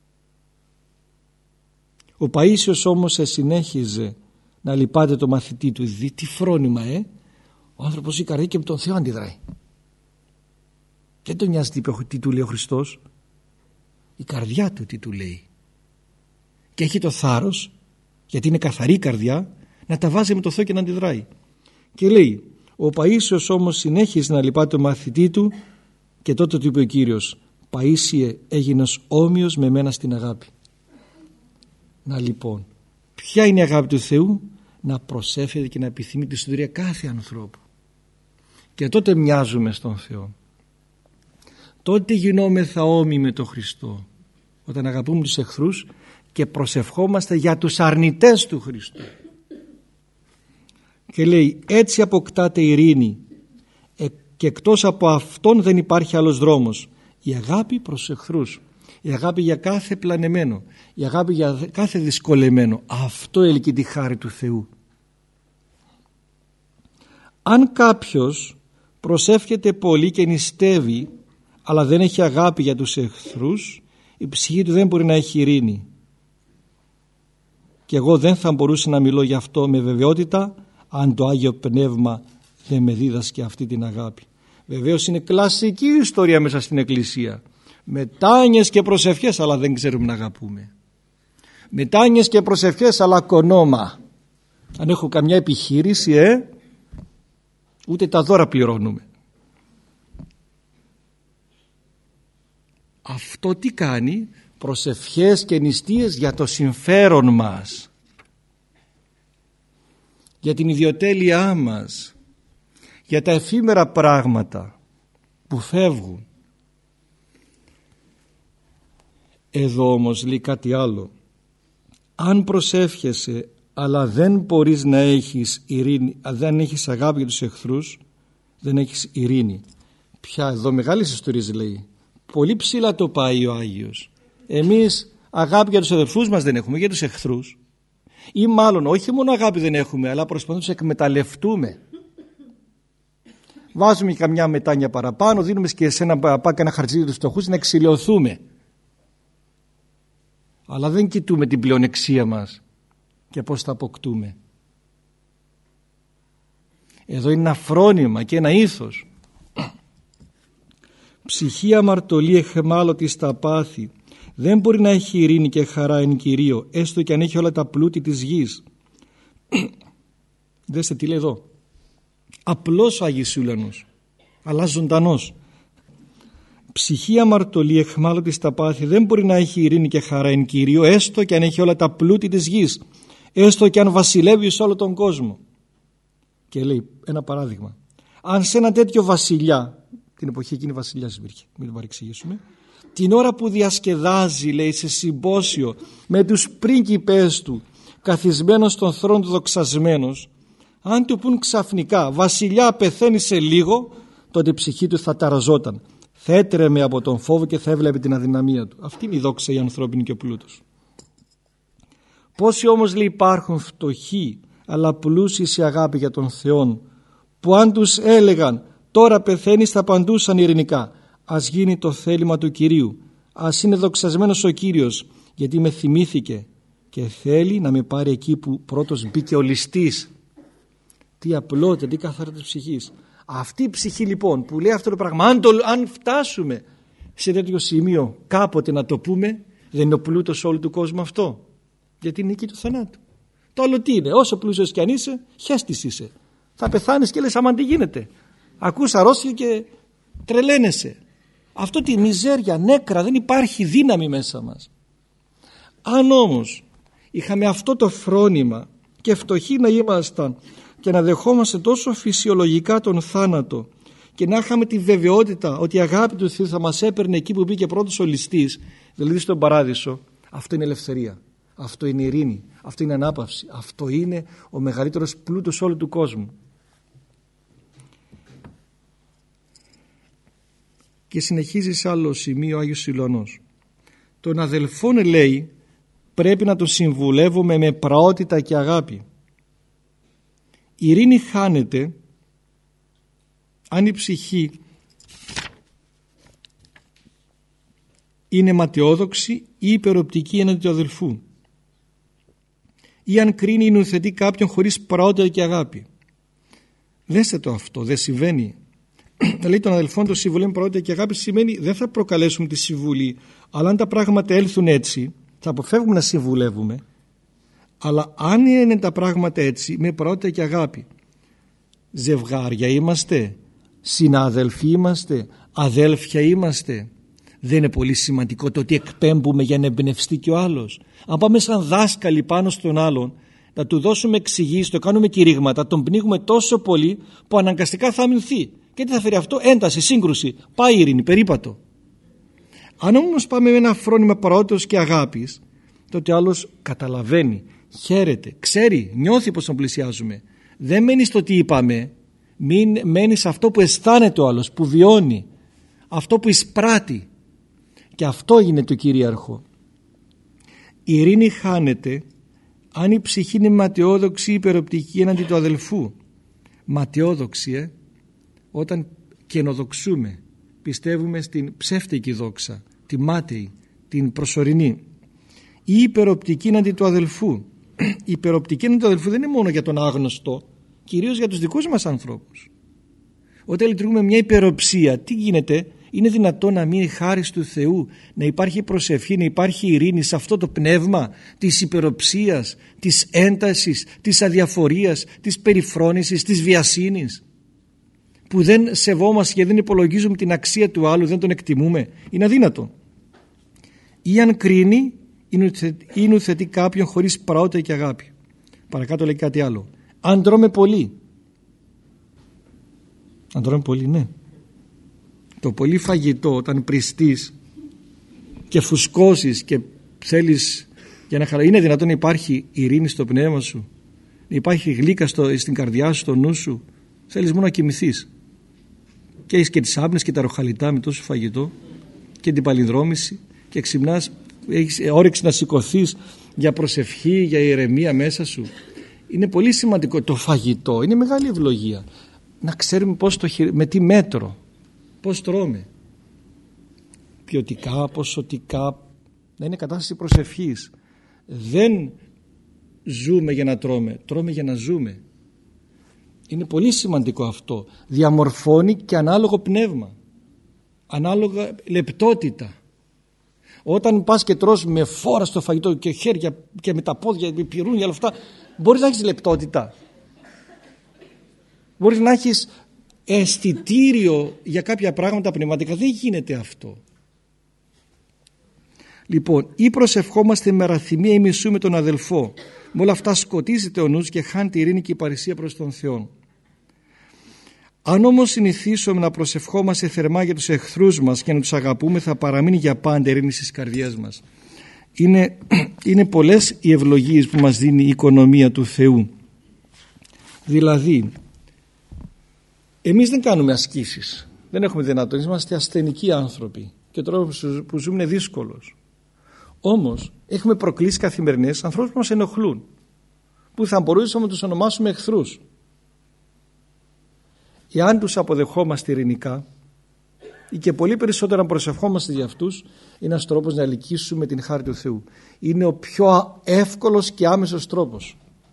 Ο Παΐσιος όμως συνέχιζε να λυπάται το μαθητή του. Δει τι φρόνημα, ο άνθρωπος η καρδιά και με τον Θεό αντιδράει. Δεν τον νοιάζει τι του λέει ο Χριστός, η καρδιά του τι του λέει. Και έχει το θάρρος, γιατί είναι καθαρή η καρδιά, να τα βάζει με το Θεό και να αντιδράει. Και λέει, ο Παΐσιος όμως συνέχιζε να λυπάται το μαθητή του, και τότε του είπε ο Κύριος, «Παΐσιε, έγινες όμοιος με μένα στην αγάπη». Να λοιπόν, ποια είναι η αγάπη του Θεού? Να προσεύχεται και να επιθυμεί τη σωτηρία κάθε ανθρώπου. Και τότε μοιάζουμε στον Θεό. Τότε γινόμεθα όμοιοι με τον Χριστό, όταν αγαπούμε τους εχθρούς και προσευχόμαστε για τους αρνητές του Χριστού. Και λέει, έτσι αποκτάται ειρήνη και εκτός από αυτόν δεν υπάρχει άλλος δρόμος. Η αγάπη προς τους εχθρούς, η αγάπη για κάθε πλανεμένο, η αγάπη για κάθε δυσκολεμένο. Αυτό ελκύει τη χάρη του Θεού. Αν κάποιος προσεύχεται πολύ και νηστεύει αλλά δεν έχει αγάπη για τους εχθρούς, η ψυχή του δεν μπορεί να έχει ειρήνη. Και εγώ δεν θα μπορούσα να μιλώ γι' αυτό με βεβαιότητα αν το Άγιο Πνεύμα δεν με δίδασκε αυτή την αγάπη. Βεβαίως είναι κλασική ιστορία μέσα στην Εκκλησία. Μετάνοιες και προσευχές αλλά δεν ξέρουμε να αγαπούμε. Μετάνοιες και προσευχές αλλά κονόμα. Αν έχω καμιά επιχείρηση ούτε τα δώρα πληρώνουμε. Αυτό τι κάνει? Προσευχές και νηστείες για το συμφέρον μας, για την ιδιοτέλειά μας, για τα εφήμερα πράγματα που φεύγουν. Εδώ όμως λέει κάτι άλλο. Αν προσεύχεσαι αλλά δεν μπορείς να έχεις ειρήνη, δεν έχεις αγάπη για τους εχθρούς, δεν έχεις ειρήνη. Πια εδώ μεγάλες ιστορίες λέει. Πολύ ψηλά το πάει ο Άγιος. Εμείς αγάπη για τους αδελφούς μας δεν έχουμε, για τους εχθρούς. Ή μάλλον όχι μόνο αγάπη δεν έχουμε, αλλά προσπαθούμε να τους εκμεταλλευτούμε. Βάζουμε καμιά μετάνια παραπάνω, δίνουμε και σε ένα χαρτί για τους φτωχούς να εξηλαιωθούμε. Αλλά δεν κοιτούμε την πλεονεξία μας και πώς θα αποκτούμε. Εδώ είναι ένα φρόνημα και ένα ήθος. Ψυχή αμαρτωλή εχμάλωτη στα πάθη δεν μπορεί να έχει ειρήνη και χαρά εν Κυρίω, έστω και αν έχει όλα τα πλούτη της γης. Δέστε τι λέει εδώ. Απλός ο Άγιος Ουλανός, αλλά ζωντανός. Ψυχή αμαρτωλή εχμάλωτη στα πάθη δεν μπορεί να έχει ειρήνη και χαρά εν Κυρίω, έστω και αν έχει όλα τα πλούτη της γης, έστω και αν βασιλεύει σε όλο τον κόσμο. Και λέει ένα παράδειγμα. Αν σε ένα τέτοιο βασιλιά, την εποχή εκείνη βασιλιάς υπήρχε, μην το παρεξηγήσουμε, την ώρα που διασκεδάζει, λέει, σε συμπόσιο με τους πρίγκιπες του, καθισμένος στον θρόνο του δοξασμένος, αν του πουν ξαφνικά βασιλιά πεθαίνει σε λίγο, τότε η ψυχή του θα ταραζόταν, θα έτρεμε από τον φόβο και θα έβλεπε την αδυναμία του. Αυτή είναι η δόξα η ανθρώπινη και ο πλούτος. Πόσοι όμως, λέει, υπάρχουν φτωχοί αλλά πλούσιοι σε αγάπη για τον Θεό, που αν τους έλεγαν τώρα πεθαίνεις θα απαντούσαν ειρηνικά, ας γίνει το θέλημα του Κυρίου, ας είναι δοξασμένος ο Κύριος, γιατί με θυμήθηκε και θέλει να με πάρει εκεί που πρώτος μπήκε ο ληστής. Τι απλότητα, τι καθαρότητα της ψυχής. Αυτή η ψυχή λοιπόν που λέει αυτό το πράγμα, αν φτάσουμε σε τέτοιο σημείο κάποτε να το πούμε, δεν είναι ο πλούτος όλου του κόσμου αυτό? Γιατί είναι εκεί του θανάτου. Το άλλο τι είναι? Όσο πλούσιος κι αν είσαι, χέστης είσαι. Θα πεθάνεις και λες αμάν τι γίνεται. Ακούς αρρώστια και τρελαίνεσαι. Αυτό τη μιζέρια, νέκρα, δεν υπάρχει δύναμη μέσα μας. Αν όμως είχαμε αυτό το φρόνημα και φτωχοί να ήμασταν και να δεχόμαστε τόσο φυσιολογικά τον θάνατο και να είχαμε τη βεβαιότητα ότι η αγάπη του Θεού θα μας έπαιρνε εκεί που μπήκε πρώτος ο ληστής, δηλαδή στον παράδεισο, αυτό είναι ελευθερία, αυτό είναι ειρήνη, αυτό είναι ανάπαυση, αυτό είναι ο μεγαλύτερος πλούτος όλου του κόσμου. Και συνεχίζει σε άλλο σημείο ο Άγιος Ιλωνός. Τον αδελφόν, λέει, πρέπει να τον συμβουλεύουμε με πραότητα και αγάπη. Η ειρήνη χάνεται αν η ψυχή είναι ματαιόδοξη ή υπεροπτική έναντι του αδελφού, ή αν κρίνει ή νουθετεί κάποιον χωρίς πραότητα και αγάπη. Δέστε το αυτό, δεν συμβαίνει. Λέει τον αδελφόν το συμβουλή με πραότητα και αγάπη σημαίνει δεν θα προκαλέσουμε τη συμβουλή, αλλά αν τα πράγματα έλθουν έτσι θα αποφεύγουμε να συμβουλεύουμε. Αλλά αν είναι τα πράγματα έτσι με πραότητα και αγάπη, ζευγάρια είμαστε, συνάδελφοι είμαστε, αδέλφια είμαστε, δεν είναι πολύ σημαντικό το ότι εκπέμπουμε για να εμπνευστεί και ο άλλος? Αν πάμε σαν δάσκαλοι πάνω στον άλλον να του δώσουμε εξηγήσεις, το κάνουμε κηρύγματα, τον πνίγουμε τόσο πολύ που αναγκαστικά θα αμυνθεί. Και τι θα φέρει αυτό? Ένταση, σύγκρουση, πάει ειρήνη, περίπατο. Αν όμως πάμε με ένα φρόνημα πραότητας και αγάπης, τότε ο άλλος καταλαβαίνει, χαίρεται, ξέρει, νιώθει πως τον πλησιάζουμε. Δεν μένει στο τι είπαμε, μένει σε αυτό που αισθάνεται ο άλλος, που βιώνει, αυτό που εισπράττει, και αυτό είναι το κυρίαρχο. Η ειρήνη χάνεται αν η ψυχή είναι ματαιόδοξη ή υπεροπτική έναντι του αδελφού. Ματαιόδοξη, όταν καινοδοξούμε, πιστεύουμε στην ψεύτικη δόξα, τη μάταιη, την προσωρινή. Η υπεροπτική έναντι του αδελφού. Η υπεροπτική έναντι του αδελφού δεν είναι μόνο για τον άγνωστο, κυρίως για τους δικούς μας ανθρώπους. Όταν λειτουργούμε μια υπεροψία, τι γίνεται? Είναι δυνατόν να μην χάρις του Θεού, να υπάρχει προσευχή, να υπάρχει ειρήνη σε αυτό το πνεύμα της υπεροψίας, της έντασης, της αδιαφορίας, της περιφρόνησης, της βιασύνης, που δεν σεβόμαστε και δεν υπολογίζουμε την αξία του άλλου, δεν τον εκτιμούμε? Είναι αδύνατο. Ή αν κρίνει, είναι ουθετεί κάποιον χωρίς πραότητα και αγάπη. Παρακάτω λέει κάτι άλλο. Αν τρώμε πολύ. Αν τρώμε πολύ, ναι. Το πολύ φαγητό, όταν πριστείς και φουσκώσεις και θέλεις για να χαλαρώσεις, είναι δυνατόν να υπάρχει ειρήνη στο πνεύμα σου, να υπάρχει γλύκα στην καρδιά σου, στο νου σου? Θέλεις μόνο να κοιμηθείς και έχεις και τις άπνες και τα ροχαλιτά με τόσο φαγητό και την παλινδρόμηση και ξυπνάς, έχεις όρεξη να σηκωθείς για προσευχή, για ηρεμία μέσα σου. Είναι πολύ σημαντικό το φαγητό, είναι μεγάλη ευλογία. Να ξέρουμε με τι μέτρο, πώς τρώμε. Ποιοτικά, ποσοτικά, να είναι κατάσταση προσευχής. Δεν ζούμε για να τρώμε, τρώμε για να ζούμε. Είναι πολύ σημαντικό αυτό. Διαμορφώνει και ανάλογο πνεύμα, ανάλογα λεπτότητα. Όταν πας και τρως με φόρα στο φαγητό και χέρια και με τα πόδια, με πυρούνια, όλα αυτά, μπορείς να έχεις λεπτότητα. Μπορείς να έχεις αισθητήριο για κάποια πράγματα πνευματικά. Δεν γίνεται αυτό. Λοιπόν, ή προσευχόμαστε με ραθυμία ή μισούμε τον αδελφό. Με όλα αυτά σκοτίζεται ο νους και χάνει τη ειρήνη και η παρησία προς τον Θεό. Αν όμως συνηθίσουμε να προσευχόμαστε θερμά για τους εχθρούς μας και να τους αγαπούμε, θα παραμείνει για πάντα ειρήνη στις καρδιές μας. Είναι πολλές οι ευλογίες που μας δίνει η οικονομία του Θεού. Δηλαδή, εμείς δεν κάνουμε ασκήσεις, δεν έχουμε δυνατότητα, είμαστε ασθενικοί άνθρωποι και ο τρόπος που ζούμε είναι δύσκολος. Όμως έχουμε προκλήσεις καθημερινές, ανθρώπους που μας ενοχλούν, που θα μπορούσαμε να τους ονομάσουμε εχθρούς. Εάν τους αποδεχόμαστε ειρηνικά ή και πολύ περισσότερο να προσευχόμαστε για αυτούς, είναι ένας τρόπος να ελκύσουμε την χάρη του Θεού. Είναι ο πιο εύκολος και άμεσος τρόπος.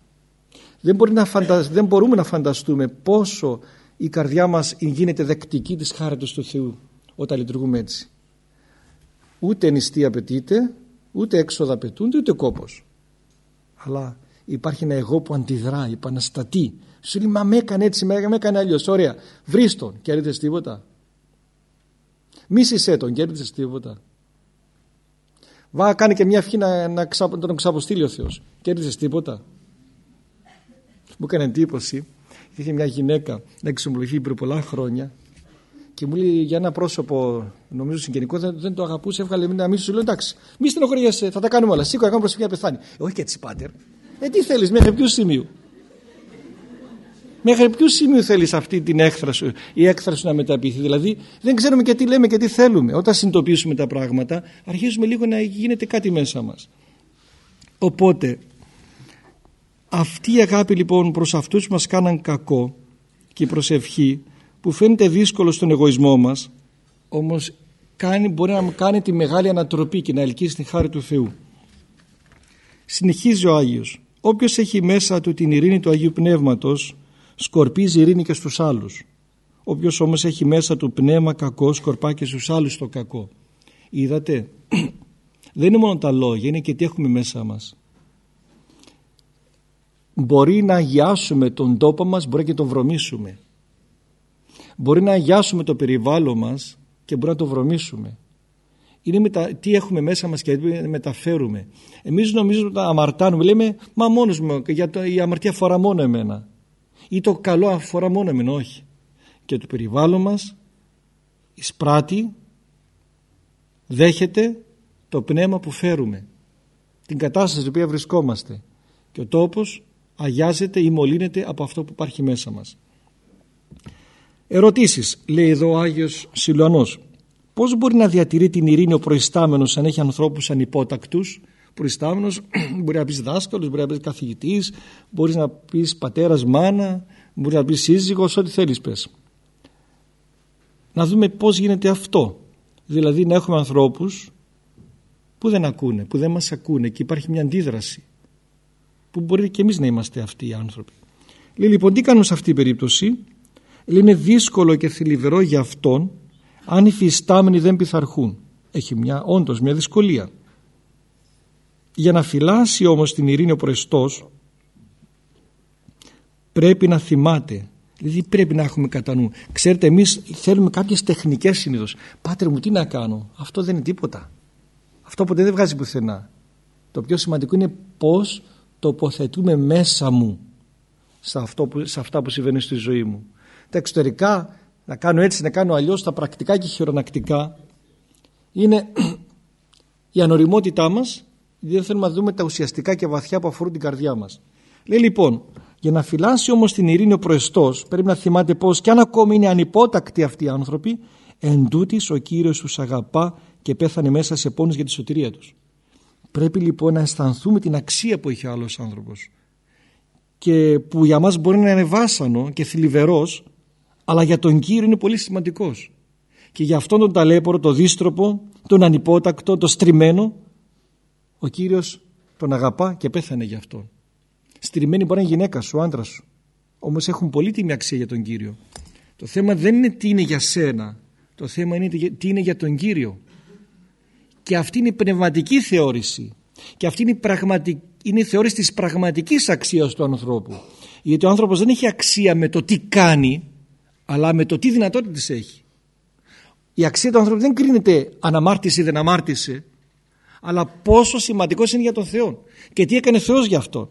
Δεν μπορούμε να φανταστούμε πόσο η καρδιά μας γίνεται δεκτική της χάριτος του Θεού όταν λειτουργούμε έτσι. Ούτε νηστεία απαιτείται, ούτε έξοδα απαιτούνται, ούτε κόπος. Αλλά υπάρχει ένα εγώ που αντιδρά, επαναστατεί. Σου λέει, μα με έκανε έτσι, με έκανε αλλιώς. Ωραία, βρεις τον, κέρδισες τίποτα? Μίσησέ τον, κέρδισες τίποτα? Κάνει και μια ευχή να τον ξαποστείλει ο Θεός, κέρδισες τίποτα? Μου έκανε εντύπωση, είχε μια γυναίκα να εξομολογεί πριν πολλά χρόνια και μου λέει για ένα πρόσωπο, νομίζω συγγενικό, δεν το αγαπούσε, έβγαλε μια μίσου. Σου λέω, εντάξει, μη στενοχωριέσαι, θα τα κάνουμε όλα. Σίγουρα κάνω προσευχή να πεθάνει. Όχι και έτσι, πάτερ. Τι θέλεις, μέχρι ποιου σημείου? Μέχρι ποιου σημείου θέλεις αυτή την έκφραση, η έκφραση να μεταποιηθεί? Δηλαδή δεν ξέρουμε και τι λέμε και τι θέλουμε. Όταν συνειδητοποιήσουμε τα πράγματα, αρχίζουμε λίγο να γίνεται κάτι μέσα μας. Οπότε αυτή η αγάπη λοιπόν προς αυτούς που μας κάναν κακό και η προσευχή, που φαίνεται δύσκολο στον εγωισμό μας, όμως μπορεί να κάνει τη μεγάλη ανατροπή και να ελκύσει την χάρη του Θεού. Συνεχίζει ο Άγιος. Όποιος έχει μέσα του την ειρήνη του Αγίου Πνεύματος, σκορπίζει ειρήνη και στους άλλους. Όποιος όμως έχει μέσα του πνεύμα κακό, σκορπά και στους άλλους το κακό. Είδατε, δεν είναι μόνο τα λόγια, είναι και τι έχουμε μέσα μας. Μπορεί να αγιάσουμε τον τόπο μας, μπορεί και τον βρωμίσουμε. Μπορεί να αγιάσουμε το περιβάλλον μας και μπορεί να το βρωμίσουμε. Είναι τι έχουμε μέσα μας και τι μεταφέρουμε. Εμείς νομίζουμε ότι αμαρτάνουμε, λέμε, μα μόνος μου, η αμαρτία αφορά μόνο εμένα. Ή το καλό αφορά μόνο εμένα, όχι. Και το περιβάλλον μας εισπράττει, δέχεται το πνεύμα που φέρουμε, την κατάσταση στην οποία βρισκόμαστε, και ο τόπος αγιάζεται ή μολύνεται από αυτό που υπάρχει μέσα μας. Ερωτήσεις, λέει εδώ ο Άγιος Σιλουανός. Πώς μπορεί να διατηρεί την ειρήνη ο προϊστάμενος αν έχει ανθρώπους ανυπότακτους? Προϊστάμενος μπορεί να πεις δάσκαλος, μπορεί να πεις καθηγητής, μπορεί να πεις πατέρας, μάνα, μπορεί να πεις σύζυγος, ό,τι θέλεις πες. Να δούμε πώς γίνεται αυτό. Δηλαδή να έχουμε ανθρώπους που δεν ακούνε, που δεν μας ακούνε και υπάρχει μια αντίδραση που μπορεί και εμείς να είμαστε αυτοί οι άνθρωποι. Λέει λοιπόν τι κάνουμε σε αυτή την περίπτωση? Λέει είναι δύσκολο και θλιβερό για αυτόν αν οι φυστάμενοι δεν πειθαρχούν. Έχει όντως μια δυσκολία. Για να φυλάσει όμως την ειρήνη ο προεστός πρέπει να θυμάται. Δηλαδή πρέπει να έχουμε κατά νου. Ξέρετε, εμείς θέλουμε κάποιες τεχνικές συνήθως. Πάτερ μου, τι να κάνω? Αυτό δεν είναι τίποτα. Αυτό ποτέ δεν βγάζει πουθενά. Το πιο σημαντικό είναι πώς τοποθετούμε μέσα μου σε αυτά που συμβαίνουν στη ζωή μου. Τα εξωτερικά, να κάνω έτσι, να κάνω αλλιώς, τα πρακτικά και χειρονακτικά είναι η ανοριμότητά μας, δεν θέλουμε να δούμε τα ουσιαστικά και βαθιά που αφορούν την καρδιά μας. Λέει λοιπόν, για να φυλάσει όμως την ειρήνη ο προεστός πρέπει να θυμάται πως κι αν ακόμη είναι ανυπότακτοι αυτοί οι άνθρωποι, εν τούτοις ο Κύριος τους αγαπά και πέθανε μέσα σε πόνους για τη σωτηρία τους. Πρέπει λοιπόν να αισθανθούμε την αξία που έχει ο άλλος άνθρωπος και που για μας μπορεί να είναι βάσανο και θλιβερός, αλλά για τον Κύριο είναι πολύ σημαντικός. Και για αυτόν τον ταλέπορο, τον δύστροπο, τον ανυπότακτο, τον στριμμένο, ο Κύριος τον αγαπά και πέθανε για αυτόν. Στριμμένη μπορεί να είναι η γυναίκα σου, ο άντρας σου, όμως έχουν πολύτιμη αξία για τον Κύριο. Το θέμα δεν είναι τι είναι για σένα, το θέμα είναι τι είναι για τον Κύριο. Και αυτή είναι η πνευματική θεώρηση και αυτή είναι η θεώρηση της πραγματικής αξίας του ανθρώπου. Γιατί ο άνθρωπος δεν έχει αξία με το τι κάνει, αλλά με το τι δυνατότητες έχει. Η αξία του ανθρώπου δεν κρίνεται αν αμάρτησε ή δεν αμάρτησε, αλλά πόσο σημαντικός είναι για τον Θεό και τι έκανε Θεός για αυτό.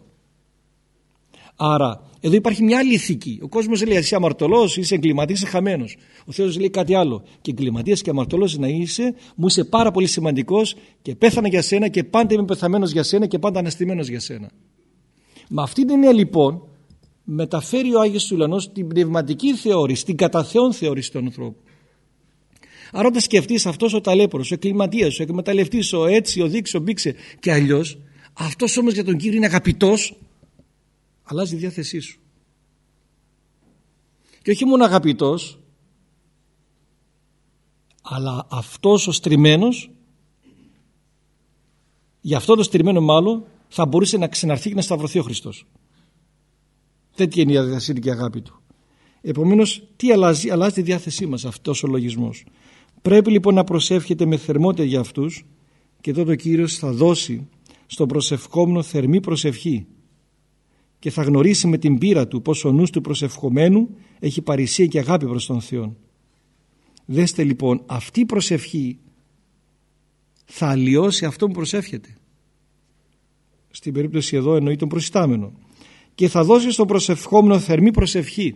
Άρα εδώ υπάρχει μια άλλη ηθική. Ο κόσμος λέει είσαι αμαρτωλός, είσαι εγκληματίας, είσαι χαμένος. Ο Θεός λέει κάτι άλλο. Και εγκληματίας και αμαρτωλός να είσαι, μου είσαι πάρα πολύ σημαντικός και πέθανα για σένα και πάντα είμαι πεθαμένος για σένα και πάντα αναστημένος για σένα. Με αυτή την έννοια λοιπόν μεταφέρει ο Άγιος Σιλουανός την πνευματική θεώρηση, την κατά Θεόν θεώρηση του ανθρώπου. Άρα όταν σκεφτείς αυτός ο ταλέπορος, ο εγκληματίας, ο εκμεταλλευτής, ο έτσι, ο δείξε, ο μπήξε και αλλιώς, αυτός όμως για τον Κύριο είναι αγαπητός, αλλάζει τη διάθεσή σου. Και όχι μόνο αγαπητός, αλλά αυτός ο στριμμένος, για αυτό το στριμμένο μάλλον θα μπορούσε να ξαναρθεί και να σταυρωθεί ο Χριστός. Τέτοια είναι η διαθεσία αγάπη του. Επομένως τι αλλάζει? Αλλάζει τη διάθεσή μας αυτός ο λογισμός. Πρέπει λοιπόν να προσεύχεται με θερμότητα για αυτούς και τότε ο Κύριος θα δώσει στον προσευχόμενο θερμή προσευχή και θα γνωρίσει με την πείρα του πως ο νους του προσευχομένου έχει παρησία και αγάπη προς τον Θεό. Δέστε λοιπόν, αυτή η προσευχή θα αλλοιώσει αυτό που προσεύχεται. Στην περίπτωση εδώ εννοεί τον προϊστάμενο. Και θα δώσει στον προσευχόμενο θερμή προσευχή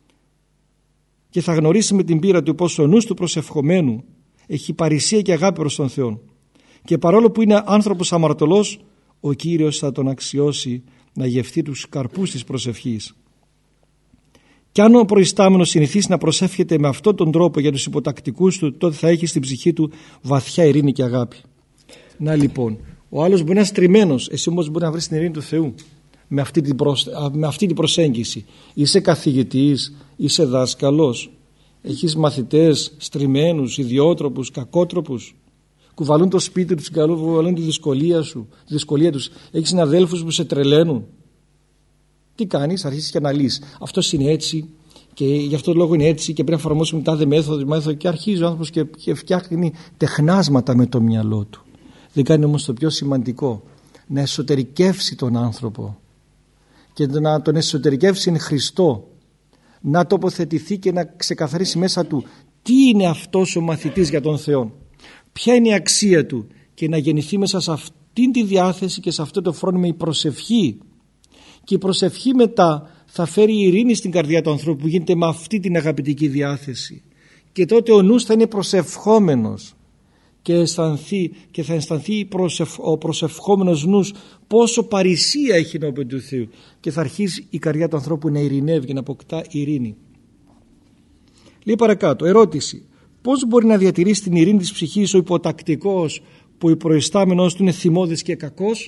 και θα γνωρίσει με την πείρα του πως ο νους του προσευχομένου έχει παρησία και αγάπη προς τον Θεό. Και παρόλο που είναι άνθρωπος αμαρτωλός, ο Κύριος θα τον αξιώσει να γευτεί τους καρπούς της προσευχής. Κι αν ο προϊστάμενος συνηθίσει να προσεύχεται με αυτόν τον τρόπο για τους υποτακτικούς του, τότε θα έχει στην ψυχή του βαθιά ειρήνη και αγάπη. Να λοιπόν, ο άλλος μπορεί να είναι στριμμένος, εσύ όμως μπορεί να βρεις την ειρήνη του Θεού με αυτή την προσέγγιση. Είσαι καθηγητής, είσαι δάσκαλος, έχεις μαθητές στριμμένους, ιδιότροπους, κακότροπους, κουβαλούν το σπίτι τους, κουβαλούν τη δυσκολία τους, έχεις συναδέλφους που σε τρελαίνουν. Τι κάνεις? Αρχίσεις και αναλύεις. Αυτός είναι έτσι και γι' αυτό το λόγο είναι έτσι και πρέπει να εφαρμόσουμε τάδε μέθοδο και αρχίζει ο άνθρωπος και φτιάχνει τεχνάσματα με το μυαλό του. Δεν κάνει όμως το πιο σημαντικό, να εσωτερικεύσει τον άνθρωπο και να τον εσωτερικεύσει εν Χριστώ, να τοποθετηθεί και να ξεκαθαρίσει μέσα του τι είναι αυτός ο μαθητής για τον Θεό, ποια είναι η αξία του και να γεννηθεί μέσα σε αυτήν τη διάθεση και σε αυτό το φρόνημα η προσευχή. Και η προσευχή μετά θα φέρει ειρήνη στην καρδιά του ανθρώπου που γίνεται με αυτή την αγαπητική διάθεση και τότε ο νους θα είναι προσευχόμενος και θα αισθανθεί ο προσευχόμενος νους πόσο παρησία έχει ενώπιον του Θεού και θα αρχίσει η καρδιά του ανθρώπου να ειρηνεύει και να αποκτά ειρήνη. Λέει παρακάτω, ερώτηση. Πώς μπορεί να διατηρήσει την ειρήνη της ψυχής ο υποτακτικός που ο προϊστάμενος του είναι θυμώδης και κακός?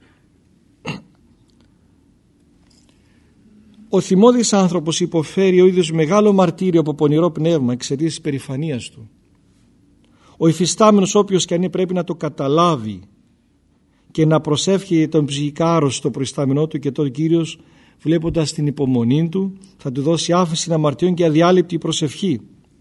Ο θυμώδης άνθρωπος υποφέρει ο ίδιος μεγάλο μαρτύριο από πονηρό πνεύμα εξαιτίας της περηφανίας του. Ο υφιστάμενος όποιος και αν είναι πρέπει να το καταλάβει και να προσεύχει τον ψυχικά άρρωστο προϊστάμενό του, και τον Κύριος βλέποντας την υπομονή του θα του δώσει άφεση αμαρτιών και αδιάλειπτη προσευχή.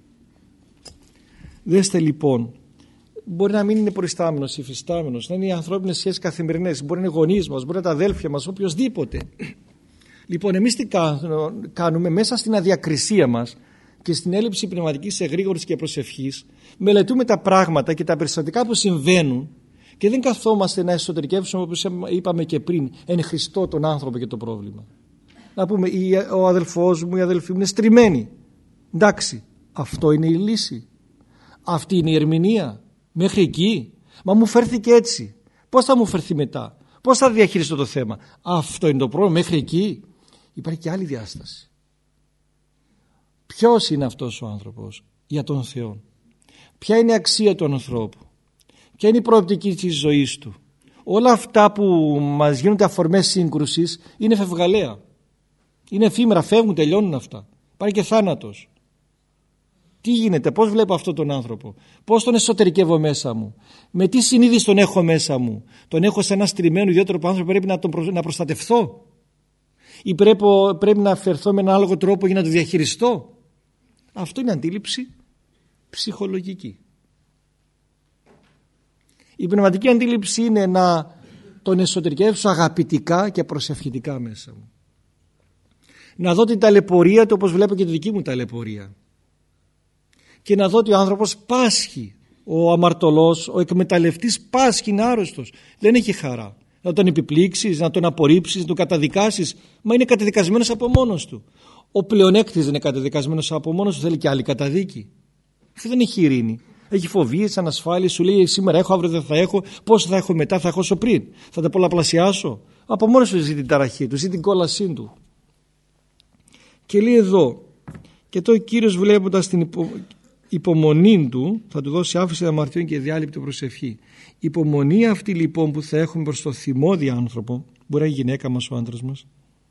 Δέστε λοιπόν, μπορεί να μην είναι προϊστάμενος, υφιστάμενος, να είναι οι ανθρώπινες σχέσεις καθημερινές, μπορεί να είναι γονείς μας, μπορεί να είναι τα αδέλφια μας, οποιοδήποτε. Λοιπόν, εμείς τι κάνουμε? Μέσα στην αδιακρισία μας και στην έλλειψη πνευματικής εγρήγορης και προσευχής μελετούμε τα πράγματα και τα περιστατικά που συμβαίνουν και δεν καθόμαστε να εσωτερικεύσουμε, όπως είπαμε και πριν, εν Χριστώ τον άνθρωπο και το πρόβλημα. Να πούμε, ο αδελφός μου, η αδελφή μου είναι στριμμένη. Εντάξει, αυτό είναι η λύση? Αυτή είναι η ερμηνεία? Μέχρι εκεί? Μα μου φέρθηκε έτσι. Πώς θα μου φερθεί μετά? Πώς θα διαχειριστώ το θέμα? Αυτό είναι το πρόβλημα? Μέχρι εκεί? Υπάρχει και άλλη διάσταση. Ποιος είναι αυτός ο άνθρωπος για τον Θεό? Ποια είναι η αξία του ανθρώπου? Ποια είναι η προοπτική της ζωής του? Όλα αυτά που μας γίνονται αφορμές σύγκρουσης είναι φευγαλαία. Είναι εφήμερα, φεύγουν, τελειώνουν αυτά. Υπάρχει και θάνατος. Τι γίνεται? Πώς βλέπω αυτόν τον άνθρωπο? Πώς τον εσωτερικεύω μέσα μου? Με τι συνείδηση τον έχω μέσα μου? Τον έχω σε ένα στριμμένο ιδιαίτερο άνθρωπο, πρέπει να προστατευθώ? Ή πρέπει να φερθώ με έναν άλλο τρόπο για να το διαχειριστώ? Αυτό είναι αντίληψη ψυχολογική. Η πνευματική αντίληψη είναι να τον εσωτερικεύσω αγαπητικά και προσευχητικά μέσα μου. Να δω την ταλαιπωρία του όπως βλέπω και τη δική μου ταλαιπωρία. Και να δω ότι ο άνθρωπος πάσχει, ο αμαρτωλός, ο εκμεταλλευτής πάσχει, είναι άρρωστος, δεν έχει χαρά. Να τον επιπλήξεις, να τον απορρίψεις, να τον καταδικάσεις, μα είναι καταδικασμένος από μόνος του. Ο πλεονέκτης δεν είναι καταδικασμένος από μόνος του, θέλει και άλλη καταδίκη. Αυτό δεν έχει ειρήνη. Έχει φοβίες, ανασφάλειες, σου λέει σήμερα έχω, αύριο δεν θα έχω, πόσο θα έχω μετά, θα έχω όσο πριν, θα τα πολλαπλασιάσω. Από μόνος του ζει την ταραχή του, ζει την κόλασή του. Και λέει εδώ, και το Κύριος βλέποντας την υπομονή του θα του δώσει άφεση αμαρτιών και διάλειπτη προσευχή. Η υπομονή αυτή λοιπόν που θα έχουμε προς το θυμώδη άνθρωπο, μπορεί να είναι η γυναίκα μας, ο άντρας μας,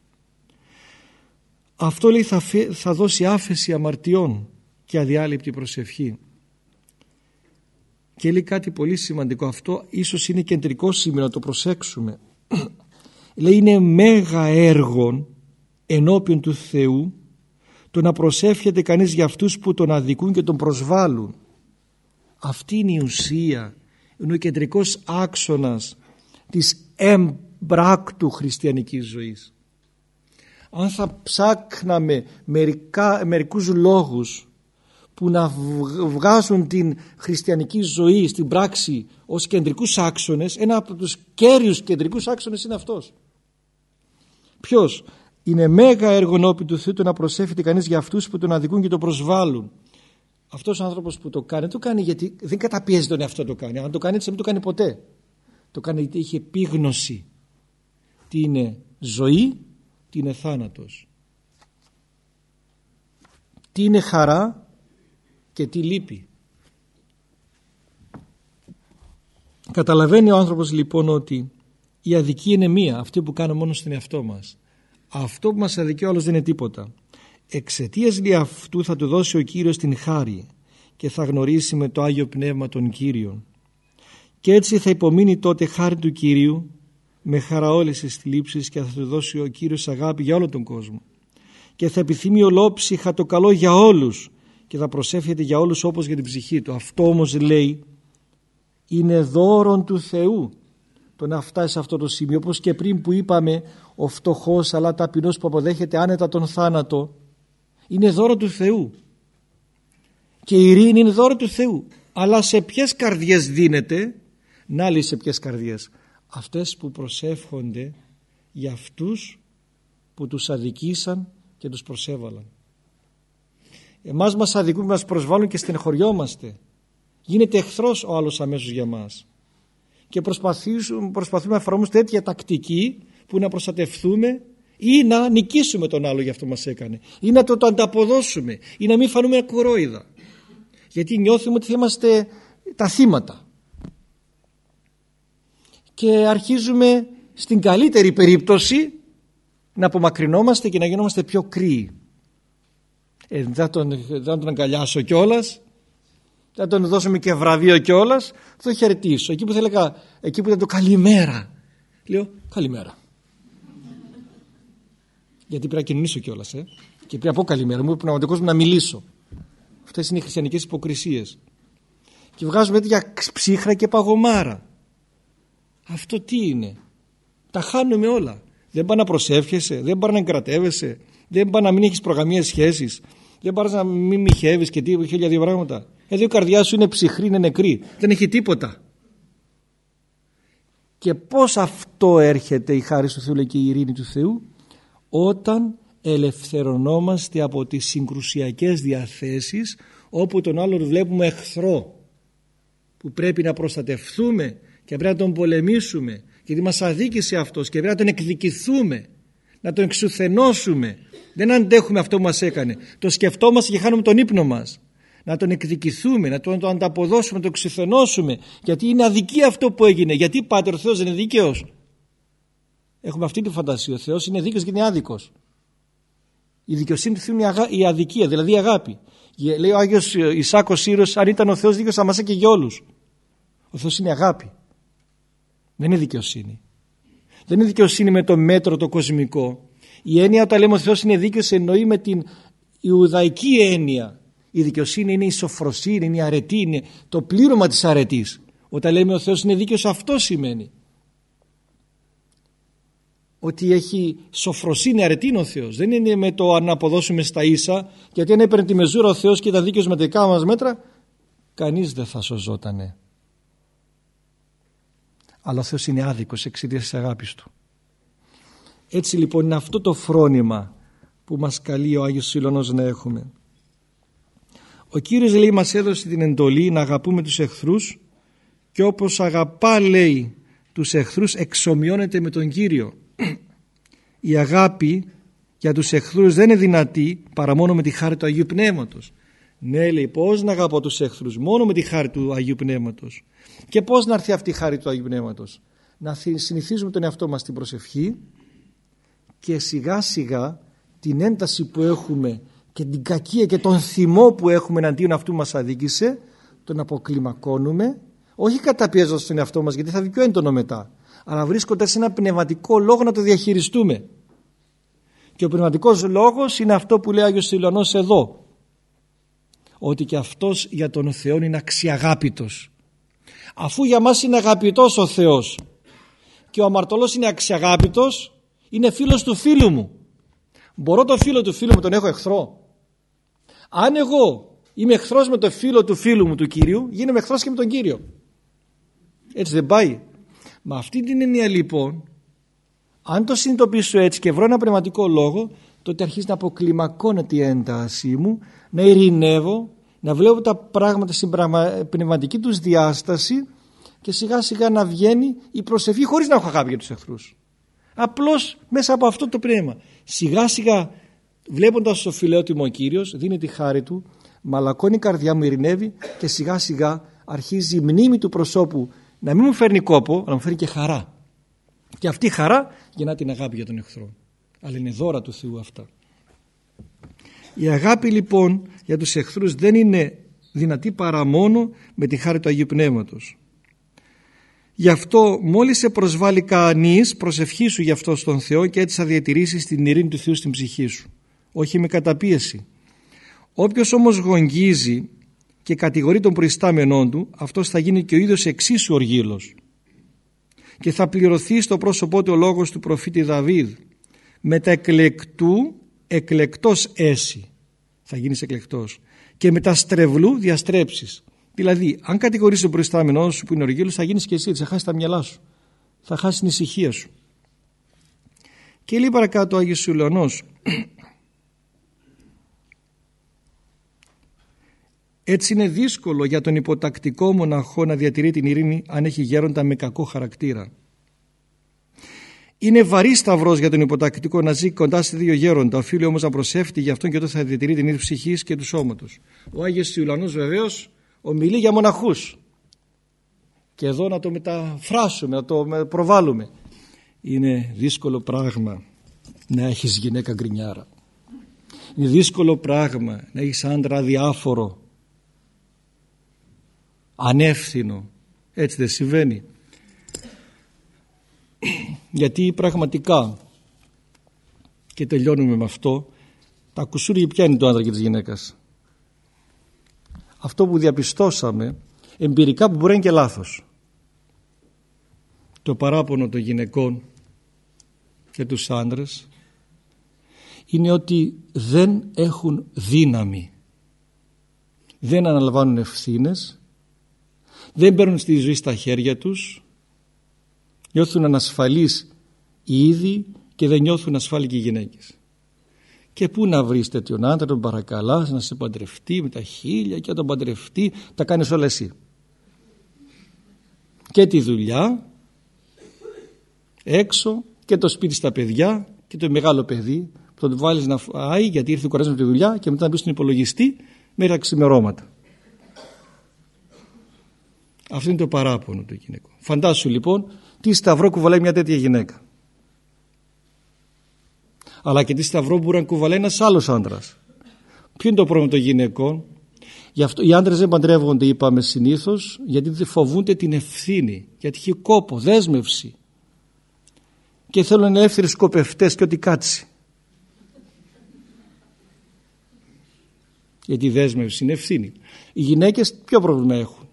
αυτό λέει θα δώσει άφεση αμαρτιών και αδιάλειπτη προσευχή. Και λέει κάτι πολύ σημαντικό, αυτό ίσως είναι κεντρικό σημείο να το προσέξουμε. Λέει είναι μέγα έργο ενώπιον του Θεού το να προσεύχεται κανείς για αυτούς που τον αδικούν και τον προσβάλλουν. Αυτή είναι η ουσία, είναι ο κεντρικός άξονας της εμπράκτου χριστιανικής ζωής. Αν θα ψάχναμε μερικούς λόγους που να βγάζουν την χριστιανική ζωή στην πράξη ως κεντρικούς άξονες, ένα από τους κέριους κεντρικούς άξονες είναι αυτός. Ποιος? Είναι μέγα έργο ενώπιον του Θεού το να προσεύχεται κανείς για αυτούς που τον αδικούν και τον προσβάλλουν. Αυτός ο άνθρωπος που το κάνει, δεν το κάνει γιατί δεν καταπιέζει τον εαυτό το κάνει. Αν το κάνει έτσι δεν το κάνει ποτέ. Το κάνει γιατί έχει επίγνωση τι είναι ζωή, τι είναι θάνατος. Τι είναι χαρά και τι λύπη. Καταλαβαίνει ο άνθρωπος λοιπόν ότι η αδικία είναι μία, αυτή που κάνουμε μόνο στον εαυτό μας. Αυτό που μας αδικεί ο άλλος δεν είναι τίποτα. Εξαιτίας δι' αυτού θα του δώσει ο Κύριος την χάρη και θα γνωρίσει με το Άγιο Πνεύμα τον Κύριον. Και έτσι θα υπομείνει τότε χάρη του Κυρίου με χαρά όλες τις θλίψεις και θα του δώσει ο Κύριος αγάπη για όλο τον κόσμο. Και θα επιθυμεί ολόψυχα το καλό για όλους και θα προσεύχεται για όλους όπως για την ψυχή του. Αυτό όμως λέει είναι δώρον του Θεού το να φτάσει σε αυτό το σημείο, όπως και πριν που είπαμε ο φτωχός αλλά ταπεινός που αποδέχεται άνετα τον θάνατο είναι δώρο του Θεού και η ειρήνη είναι δώρο του Θεού. Αλλά σε ποιες καρδιές δίνεται? Να λέει σε ποιες καρδιές? Αυτές που προσεύχονται για αυτούς που τους αδικήσαν και τους προσέβαλαν. Εμάς μας αδικούν, μας προσβάλλουν και στενοχωριόμαστε. Γίνεται εχθρός ο άλλος αμέσως για μας. Και προσπαθούμε να εφαρμόσουμε τέτοια τακτική που να προστατευτούμε ή να νικήσουμε τον άλλο για αυτό μας έκανε, ή να το ανταποδώσουμε, ή να μην φανούμε κορόιδα, γιατί νιώθουμε ότι θα είμαστε τα θύματα και αρχίζουμε στην καλύτερη περίπτωση να απομακρυνόμαστε και να γινόμαστε πιο κρύοι. Δεν τον αγκαλιάσω κιόλας, θα τον δώσουμε και βραβείο κιόλας, θα το χαιρετήσω. Εκεί που θα έλεγα, εκεί που ήταν το καλημέρα, λέω καλημέρα. Γιατί πρέπει να κοινωνήσω κιόλας, και πρέπει να πω καλημέρα, μου πνευματικός μου να μιλήσω. Αυτές είναι οι χριστιανικές υποκρισίες. Και βγάζουμε τέτοια ψύχρα και παγωμάρα. Αυτό τι είναι? Τα χάνουμε όλα. Δεν πάει να προσεύχεσαι, δεν πάει να εγκρατεύεσαι, δεν πάει να μην έχεις προγαμίες σχέσεις, δεν πάει να μην μοιχεύεις και χίλια δύο πράγματα. Η καρδιά σου είναι ψυχρή, είναι νεκρή, δεν έχει τίποτα. Και πώς αυτό έρχεται η χάρις του Θεού και η ειρήνη του Θεού? Όταν ελευθερωνόμαστε από τις συγκρουσιακές διαθέσεις, όπου τον άλλον βλέπουμε εχθρό που πρέπει να προστατευτούμε και πρέπει να τον πολεμήσουμε γιατί μας αδίκησε αυτός και πρέπει να τον εκδικηθούμε, να τον εξουθενώσουμε. Δεν αντέχουμε αυτό που μας έκανε, το σκεφτόμαστε και χάνουμε τον ύπνο μας. Να τον εκδικηθούμε, να τον ανταποδώσουμε, να τον εξουθενώσουμε, γιατί είναι αδικία αυτό που έγινε. Γιατί Πάτερ, ο Θεός δεν είναι δίκαιος? Έχουμε αυτή τη φαντασία, ο Θεός είναι δίκαιος και είναι άδικος. Η δικαιοσύνη του Θεού είναι η αδικία, δηλαδή η αγάπη. Λέει ο Άγιος Ισάκος Σύρος, αν ήταν ο Θεός δίκαιος θα μας έκανε για όλους. Ο Θεός είναι αγάπη, δεν είναι δικαιοσύνη. Δεν είναι δικαιοσύνη με το μέτρο το κοσμικό. Η έννοια όταν λέμε ο Θεός είναι δίκαιος εννοεί με την ιουδαϊκή έννοια. Η δικαιοσύνη είναι η σοφροσύνη, είναι η αρετή, είναι το πλήρωμα της αρετής. Όταν λέμε ο Θεός είναι δίκαιος, αυτό σημαίνει. Ότι έχει σοφροσύνη, αρετή είναι ο Θεός. Δεν είναι με το να αποδώσουμε στα ίσα, γιατί αν έπαιρνε τη μεζούρα ο Θεός και ήταν δίκαιος με δικά μας μέτρα, κανείς δεν θα σωζότανε. Αλλά ο Θεός είναι άδικος εξαιτίας της αγάπης Του. Έτσι λοιπόν είναι αυτό το φρόνημα που μας καλεί ο Άγιος Σιλωνός να έχουμε. Ο Κύριος λέει μας έδωσε την εντολή να αγαπούμε τους εχθρούς και όπως αγαπά λέει τους εχθρούς εξομοιώνεται με τον Κύριο. Η αγάπη για τους εχθρούς δεν είναι δυνατή παρά μόνο με τη χάρη του Αγίου Πνεύματος. Ναι, λέει, πώς να αγαπώ τους εχθρούς? Μόνο με τη χάρη του Αγίου Πνεύματος. Και πώς να έρθει αυτή η χάρη του Αγίου Πνεύματος? Να συνηθίζουμε τον εαυτό μας στην προσευχή και σιγά σιγά την ένταση που έχουμε και την κακία και τον θυμό που έχουμε εναντίον αυτού που μας αδίκησε τον αποκλιμακώνουμε, όχι καταπιέζοντας τον εαυτό μας γιατί θα δει πιο έντονο μετά, αλλά βρίσκοντας σε ένα πνευματικό λόγο να το διαχειριστούμε. Και ο πνευματικός λόγος είναι αυτό που λέει ο Άγιος Σιλωνός εδώ, ότι και αυτός για τον Θεό είναι αξιαγάπητος. Αφού για μας είναι αγαπητός ο Θεός και ο αμαρτωλός είναι αξιαγάπητος, είναι φίλος του φίλου μου. Μπορώ το φίλο του φίλου μου τον έχω εχθρό? Αν εγώ είμαι εχθρός με το φίλο του φίλου μου του Κύριου, γίνομαι εχθρός και με τον Κύριο. Έτσι δεν πάει? Με αυτή την έννοια λοιπόν, αν το συνειδητοποιήσω έτσι και βρω ένα πνευματικό λόγο, τότε αρχίζει να αποκλιμακώνεται η έντασή μου, να ειρηνεύω, να βλέπω τα πράγματα στην πνευματική τους διάσταση και σιγά σιγά να βγαίνει η προσευχή χωρίς να έχω αγάπη για τους εχθρούς. Απλώς μέσα από αυτό το πνεύμα. Σιγά σιγά βλέποντας το φιλέωτιμο ο Κύριος δίνει τη χάρη Του, μαλακώνει η καρδιά μου, ειρηνεύει και σιγά σιγά αρχίζει η μνήμη του προσώπου να μην μου φέρνει κόπο, αλλά μου φέρνει και χαρά. Και αυτή η χαρά γεννά την αγάπη για τον εχθρό. Αλλά είναι δώρα του Θεού αυτά. Η αγάπη λοιπόν για τους εχθρούς δεν είναι δυνατή παρά μόνο με τη χάρη του Αγίου Πνεύματος. Γι' αυτό μόλις σε προσβάλλει κανείς, προσευχήσου γι' αυτό στον Θεό και έτσι θα διατηρήσεις την ειρήνη του Θεού στην ψυχή σου. Όχι με καταπίεση. Όποιος όμως γογγίζει και κατηγορεί τον προϊστάμενόν του, αυτός θα γίνει και ο ίδιος εξίσου οργήλος. Και θα πληρωθεί στο πρόσωπό του ο λόγος του προφήτη Δαβίδ. Με τα εκλεκτού εκλεκτός έσυ. Θα γίνεις εκλεκτός. Και με τα στρεβλού διαστρέψεις. Δηλαδή, αν κατηγορείς τον προϊστάμενό σου που είναι οργήλος, θα γίνεις και εσύ, θα χάσεις τα μυαλά σου. Θα χάσεις την ησυχία σου. Και λέει παρακάτω ο Άγιος Σιλωνός. Έτσι είναι δύσκολο για τον υποτακτικό μοναχό να διατηρεί την ειρήνη αν έχει γέροντα με κακό χαρακτήρα. Είναι βαρύ σταυρός για τον υποτακτικό να ζει κοντά σε δύο γέροντα. Οφείλει όμως να προσεύχει γι' αυτόν και τότε θα διατηρεί την ίδια ψυχής και του σώματος. Ο Άγιος Ιουλανός βεβαίως ομιλεί για μοναχούς. Και εδώ να το μεταφράσουμε, να το προβάλλουμε. Είναι δύσκολο πράγμα να έχεις γυναίκα γκρινιάρα. Είναι δύσκολο πράγμα να έχεις άντρα αδιάφορο, ανεύθυνο. Έτσι δεν συμβαίνει? Γιατί πραγματικά, και τελειώνουμε με αυτό, τα κουσούρια ποια είναι το άντρα και της γυναίκας? Αυτό που διαπιστώσαμε εμπειρικά, που μπορεί να είναι και λάθος, το παράπονο των γυναικών και τους άντρες είναι ότι δεν έχουν δύναμη, δεν αναλαμβάνουν ευθύνες, δεν παίρνουν στη ζωή στα χέρια τους, νιώθουν ανασφαλείς οι ίδιοι και δεν νιώθουν ασφάλεια και οι γυναίκες. Και πού να βρεις τέτοιον άντρα, τον παρακαλάς να σε παντρευτεί με τα χίλια, και να τον παντρευτεί τα κάνεις όλα εσύ. Και τη δουλειά έξω και το σπίτι στα παιδιά και το μεγάλο παιδί που θα του βάλεις να φάει γιατί ήρθε κουρασμένος από τη δουλειά και μετά να μπει στον υπολογιστή μέχρι τα ξημερώματα. Αυτό είναι το παράπονο του γυναικού. Φαντάσου λοιπόν τι σταυρό κουβαλάει μια τέτοια γυναίκα. Αλλά και τι σταυρό μπορεί να κουβαλάει ένας άλλος άντρας. Ποιο είναι το πρόβλημα των γυναικών? Γι' αυτό οι άντρες δεν παντρεύονται, είπαμε συνήθως, γιατί φοβούνται την ευθύνη, γιατί έχει κόπο, δέσμευση. Και θέλουν ελεύθεροι σκοπευτές και ό,τι κάτσει. Γιατί η δέσμευση είναι ευθύνη. Οι γυναίκες ποιο πρόβλημα έχουν?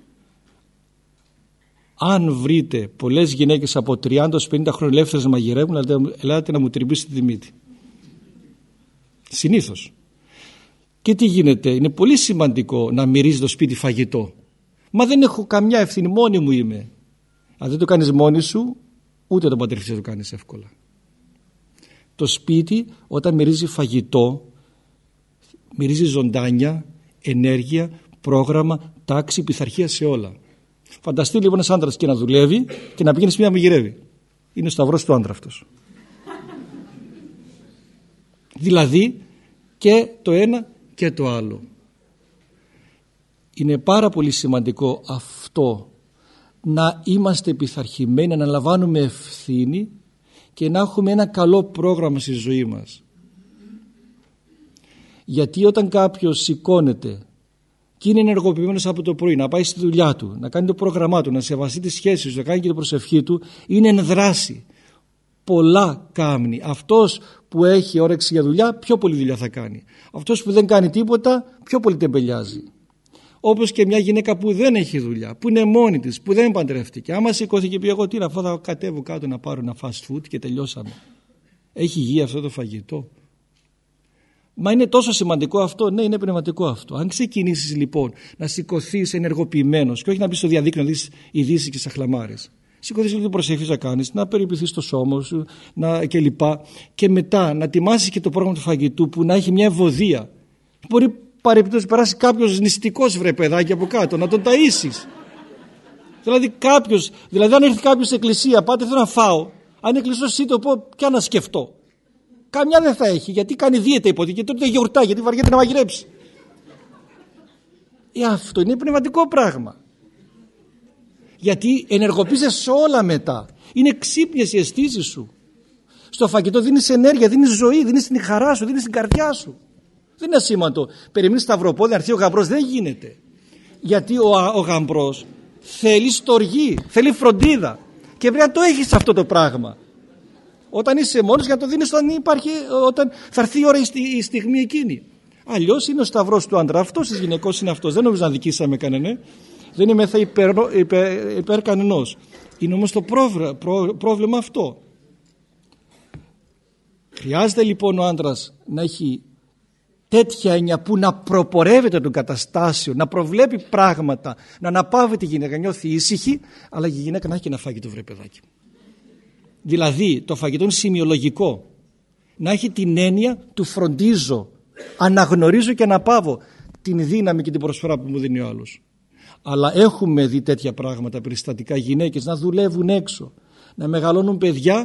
Αν βρείτε πολλές γυναίκες από 30-50 χρόνια ελεύθερες να μαγειρεύουν, ελάτε να μου τριμπήσετε τη μύτη. Συνήθως. Και τι γίνεται? Είναι πολύ σημαντικό να μυρίζει το σπίτι φαγητό. Μα δεν έχω καμιά ευθύνη, μόνη μου είμαι. Αν δεν το κάνεις μόνη σου, ούτε τον παντρευτής το κάνεις εύκολα. Το σπίτι όταν μυρίζει φαγητό, μυρίζει ζωντάνια, ενέργεια, πρόγραμμα, τάξη, πειθαρχία σε όλα. Φανταστεί λοιπόν ένας άντρας και να δουλεύει και να πηγαίνει σπίτι να μαγειρεύει. Είναι ο σταυρός του άντρα αυτός. Δηλαδή και το ένα και το άλλο. Είναι πάρα πολύ σημαντικό αυτό, να είμαστε πειθαρχημένοι, να αναλαμβάνουμε ευθύνη και να έχουμε ένα καλό πρόγραμμα στη ζωή μας. Γιατί όταν κάποιος σηκώνεται και είναι ενεργοποιημένος από το πρωί να πάει στη δουλειά του, να κάνει το πρόγραμμά του, να σεβαστεί τις σχέσεις του, να κάνει και την προσευχή του, είναι εν δράση. Πολλά κάμνει. Αυτός που έχει όρεξη για δουλειά, πιο πολλή δουλειά θα κάνει. Αυτός που δεν κάνει τίποτα, πιο πολύ τεμπελιάζει. Όπως και μια γυναίκα που δεν έχει δουλειά, που είναι μόνη της, που δεν παντρεύτηκε. Άμα σηκώθηκε και πει εγώ τι να φάω, θα κατέβω κάτω να πάρω ένα fast food και τελειώσαμε. Έχει υγεία αυτό το φαγητό? Μα είναι τόσο σημαντικό αυτό? Ναι, είναι πνευματικό αυτό. Αν ξεκινήσεις λοιπόν να σηκωθείς ενεργοποιημένος και όχι να μπεις στο διαδίκτυο να δεις ειδήσεις και σαχλαμάρες. Σηκωθείς λίγο προσευχής να κάνεις, να περιποιηθείς το σώμα σου κλπ. Και μετά να ετοιμάσεις και το πρόγραμμα του φαγητού που να έχει μια ευωδία. Μπορεί παρεπιπτόντως να περάσει κάποιος νηστικός βρε παιδάκι από κάτω, να τον ταΐσεις. Δηλαδή αν έρθει κάποιος στην εκκλησία, πάτε θέλω να φάω. Αν είναι κλειστό το πω πια να σκεφτώ. Καμιά δεν θα έχει, γιατί κάνει δίαιτα υποτίθεται και τότε γιορτά, γιατί βαριέται να μαγειρέψει. Αυτό είναι πνευματικό πράγμα. Γιατί ενεργοποιείσαι όλα μετά. Είναι ξύπνιες οι αισθήσεις σου. Στο φαγητό δίνεις ενέργεια, δίνεις ζωή, δίνεις την χαρά σου, δίνεις την καρδιά σου. Δεν είναι ασήμαντο. Περιμένεις σταυροπόδι, να έρθει ο γαμπρός, δεν γίνεται. Γιατί ο γαμπρός θέλει στοργή, θέλει φροντίδα. Και πρέπει να το έχεις αυτό το πράγμα. Όταν είσαι μόνος, για να το δίνεις όταν θα έρθει η ώρα η στιγμή εκείνη. Αλλιώς είναι ο σταυρός του άντρα αυτός, της γυναικός είναι αυτός. Δεν νομίζω να δικήσαμε κανένα. Δεν είμαι θα υπέρ κανενός. Είναι όμως το πρόβλημα αυτό. Χρειάζεται λοιπόν ο άντρας να έχει τέτοια έννοια που να προπορεύεται των καταστάσεων, να προβλέπει πράγματα, να αναπαύει τη γυναίκα, να νιώθει ήσυχη, αλλά και η γυναίκα να έχει και να φάγει το βρε παιδάκι. Δηλαδή το φαγητό είναι σημειολογικό. Να έχει την έννοια του φροντίζω, αναγνωρίζω και αναπαύω την δύναμη και την προσφορά που μου δίνει ο άλλος. Αλλά έχουμε δει τέτοια πράγματα περιστατικά, γυναίκες να δουλεύουν έξω, να μεγαλώνουν παιδιά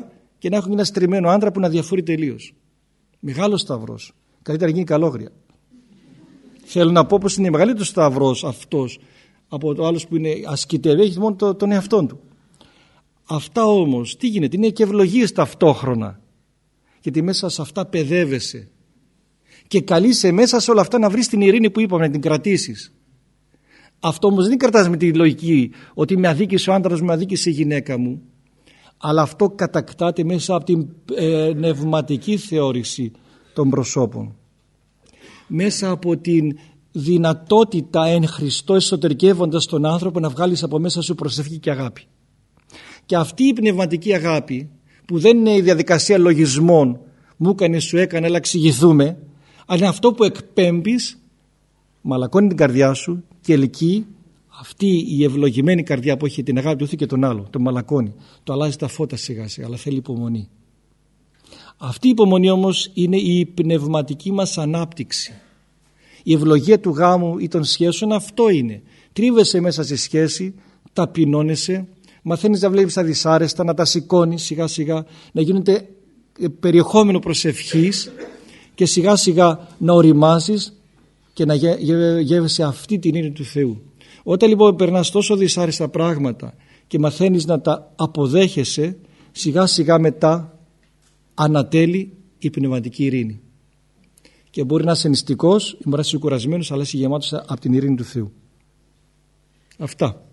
και να έχουν ένα στριμμένο άντρα που να διαφορεί τελείως. Μεγάλος σταυρός. Καλύτερα γίνει καλόγρια. Θέλω να πω πως είναι μεγαλύτερος σταυρός αυτός από το άλλος που είναι ασκητεύει, έχει μόνο τον εαυτόν του. Αυτά όμως τι γίνεται, είναι και ευλογίες ταυτόχρονα, γιατί μέσα σε αυτά παιδεύεσαι και καλείσαι μέσα σε όλα αυτά να βρεις την ειρήνη που είπαμε, να την κρατήσεις. Αυτό όμως δεν κρατάς με τη λογική ότι με αδίκησε ο άντρας μου, με αδίκησε η γυναίκα μου, αλλά αυτό κατακτάται μέσα από την πνευματική θεώρηση των προσώπων, μέσα από την δυνατότητα εν Χριστώ εσωτερικεύοντας τον άνθρωπο να βγάλεις από μέσα σου προσευχή και αγάπη. Και αυτή η πνευματική αγάπη που δεν είναι η διαδικασία λογισμών, μου έκανε, σου έκανε, αλλά εξηγηθούμε, αλλά είναι αυτό που εκπέμπεις, μαλακώνει την καρδιά σου και ελκύει αυτή η ευλογημένη καρδιά που έχει την αγάπη του Θεού και τον άλλο, τον μαλακώνει, το αλλάζει τα φώτα σιγά σιγά, αλλά θέλει υπομονή. Αυτή η υπομονή όμως είναι η πνευματική μας ανάπτυξη. Η ευλογία του γάμου ή των σχέσεων αυτό είναι. Τρίβεσαι μέσα στη σχέση, ταπεινώνεσαι, μαθαίνεις να βλέπεις τα δυσάρεστα, να τα σηκώνεις σιγά σιγά, να γίνονται περιεχόμενο προσευχής και σιγά σιγά να οριμάζεις και να γεύεσαι αυτή την ειρήνη του Θεού. Όταν λοιπόν περνάς τόσο δυσάρεστα πράγματα και μαθαίνεις να τα αποδέχεσαι, σιγά σιγά μετά ανατέλει η πνευματική ειρήνη. Και μπορεί να είσαι νηστικός, μπορεί να είσαι κουρασμένος, αλλά είσαι γεμάτος από την ειρήνη του Θεού. Αυτά.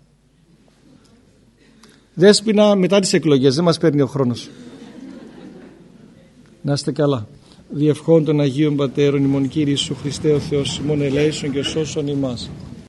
Δέσποινα, μετά τις εκλογές, δεν μας παίρνει ο χρόνος. Να είστε καλά. Διευχών των Αγίων Πατέρων ημών Κύριε Ιησού Χριστέ ο Θεός ημών ελέησον και σώσον ημάς.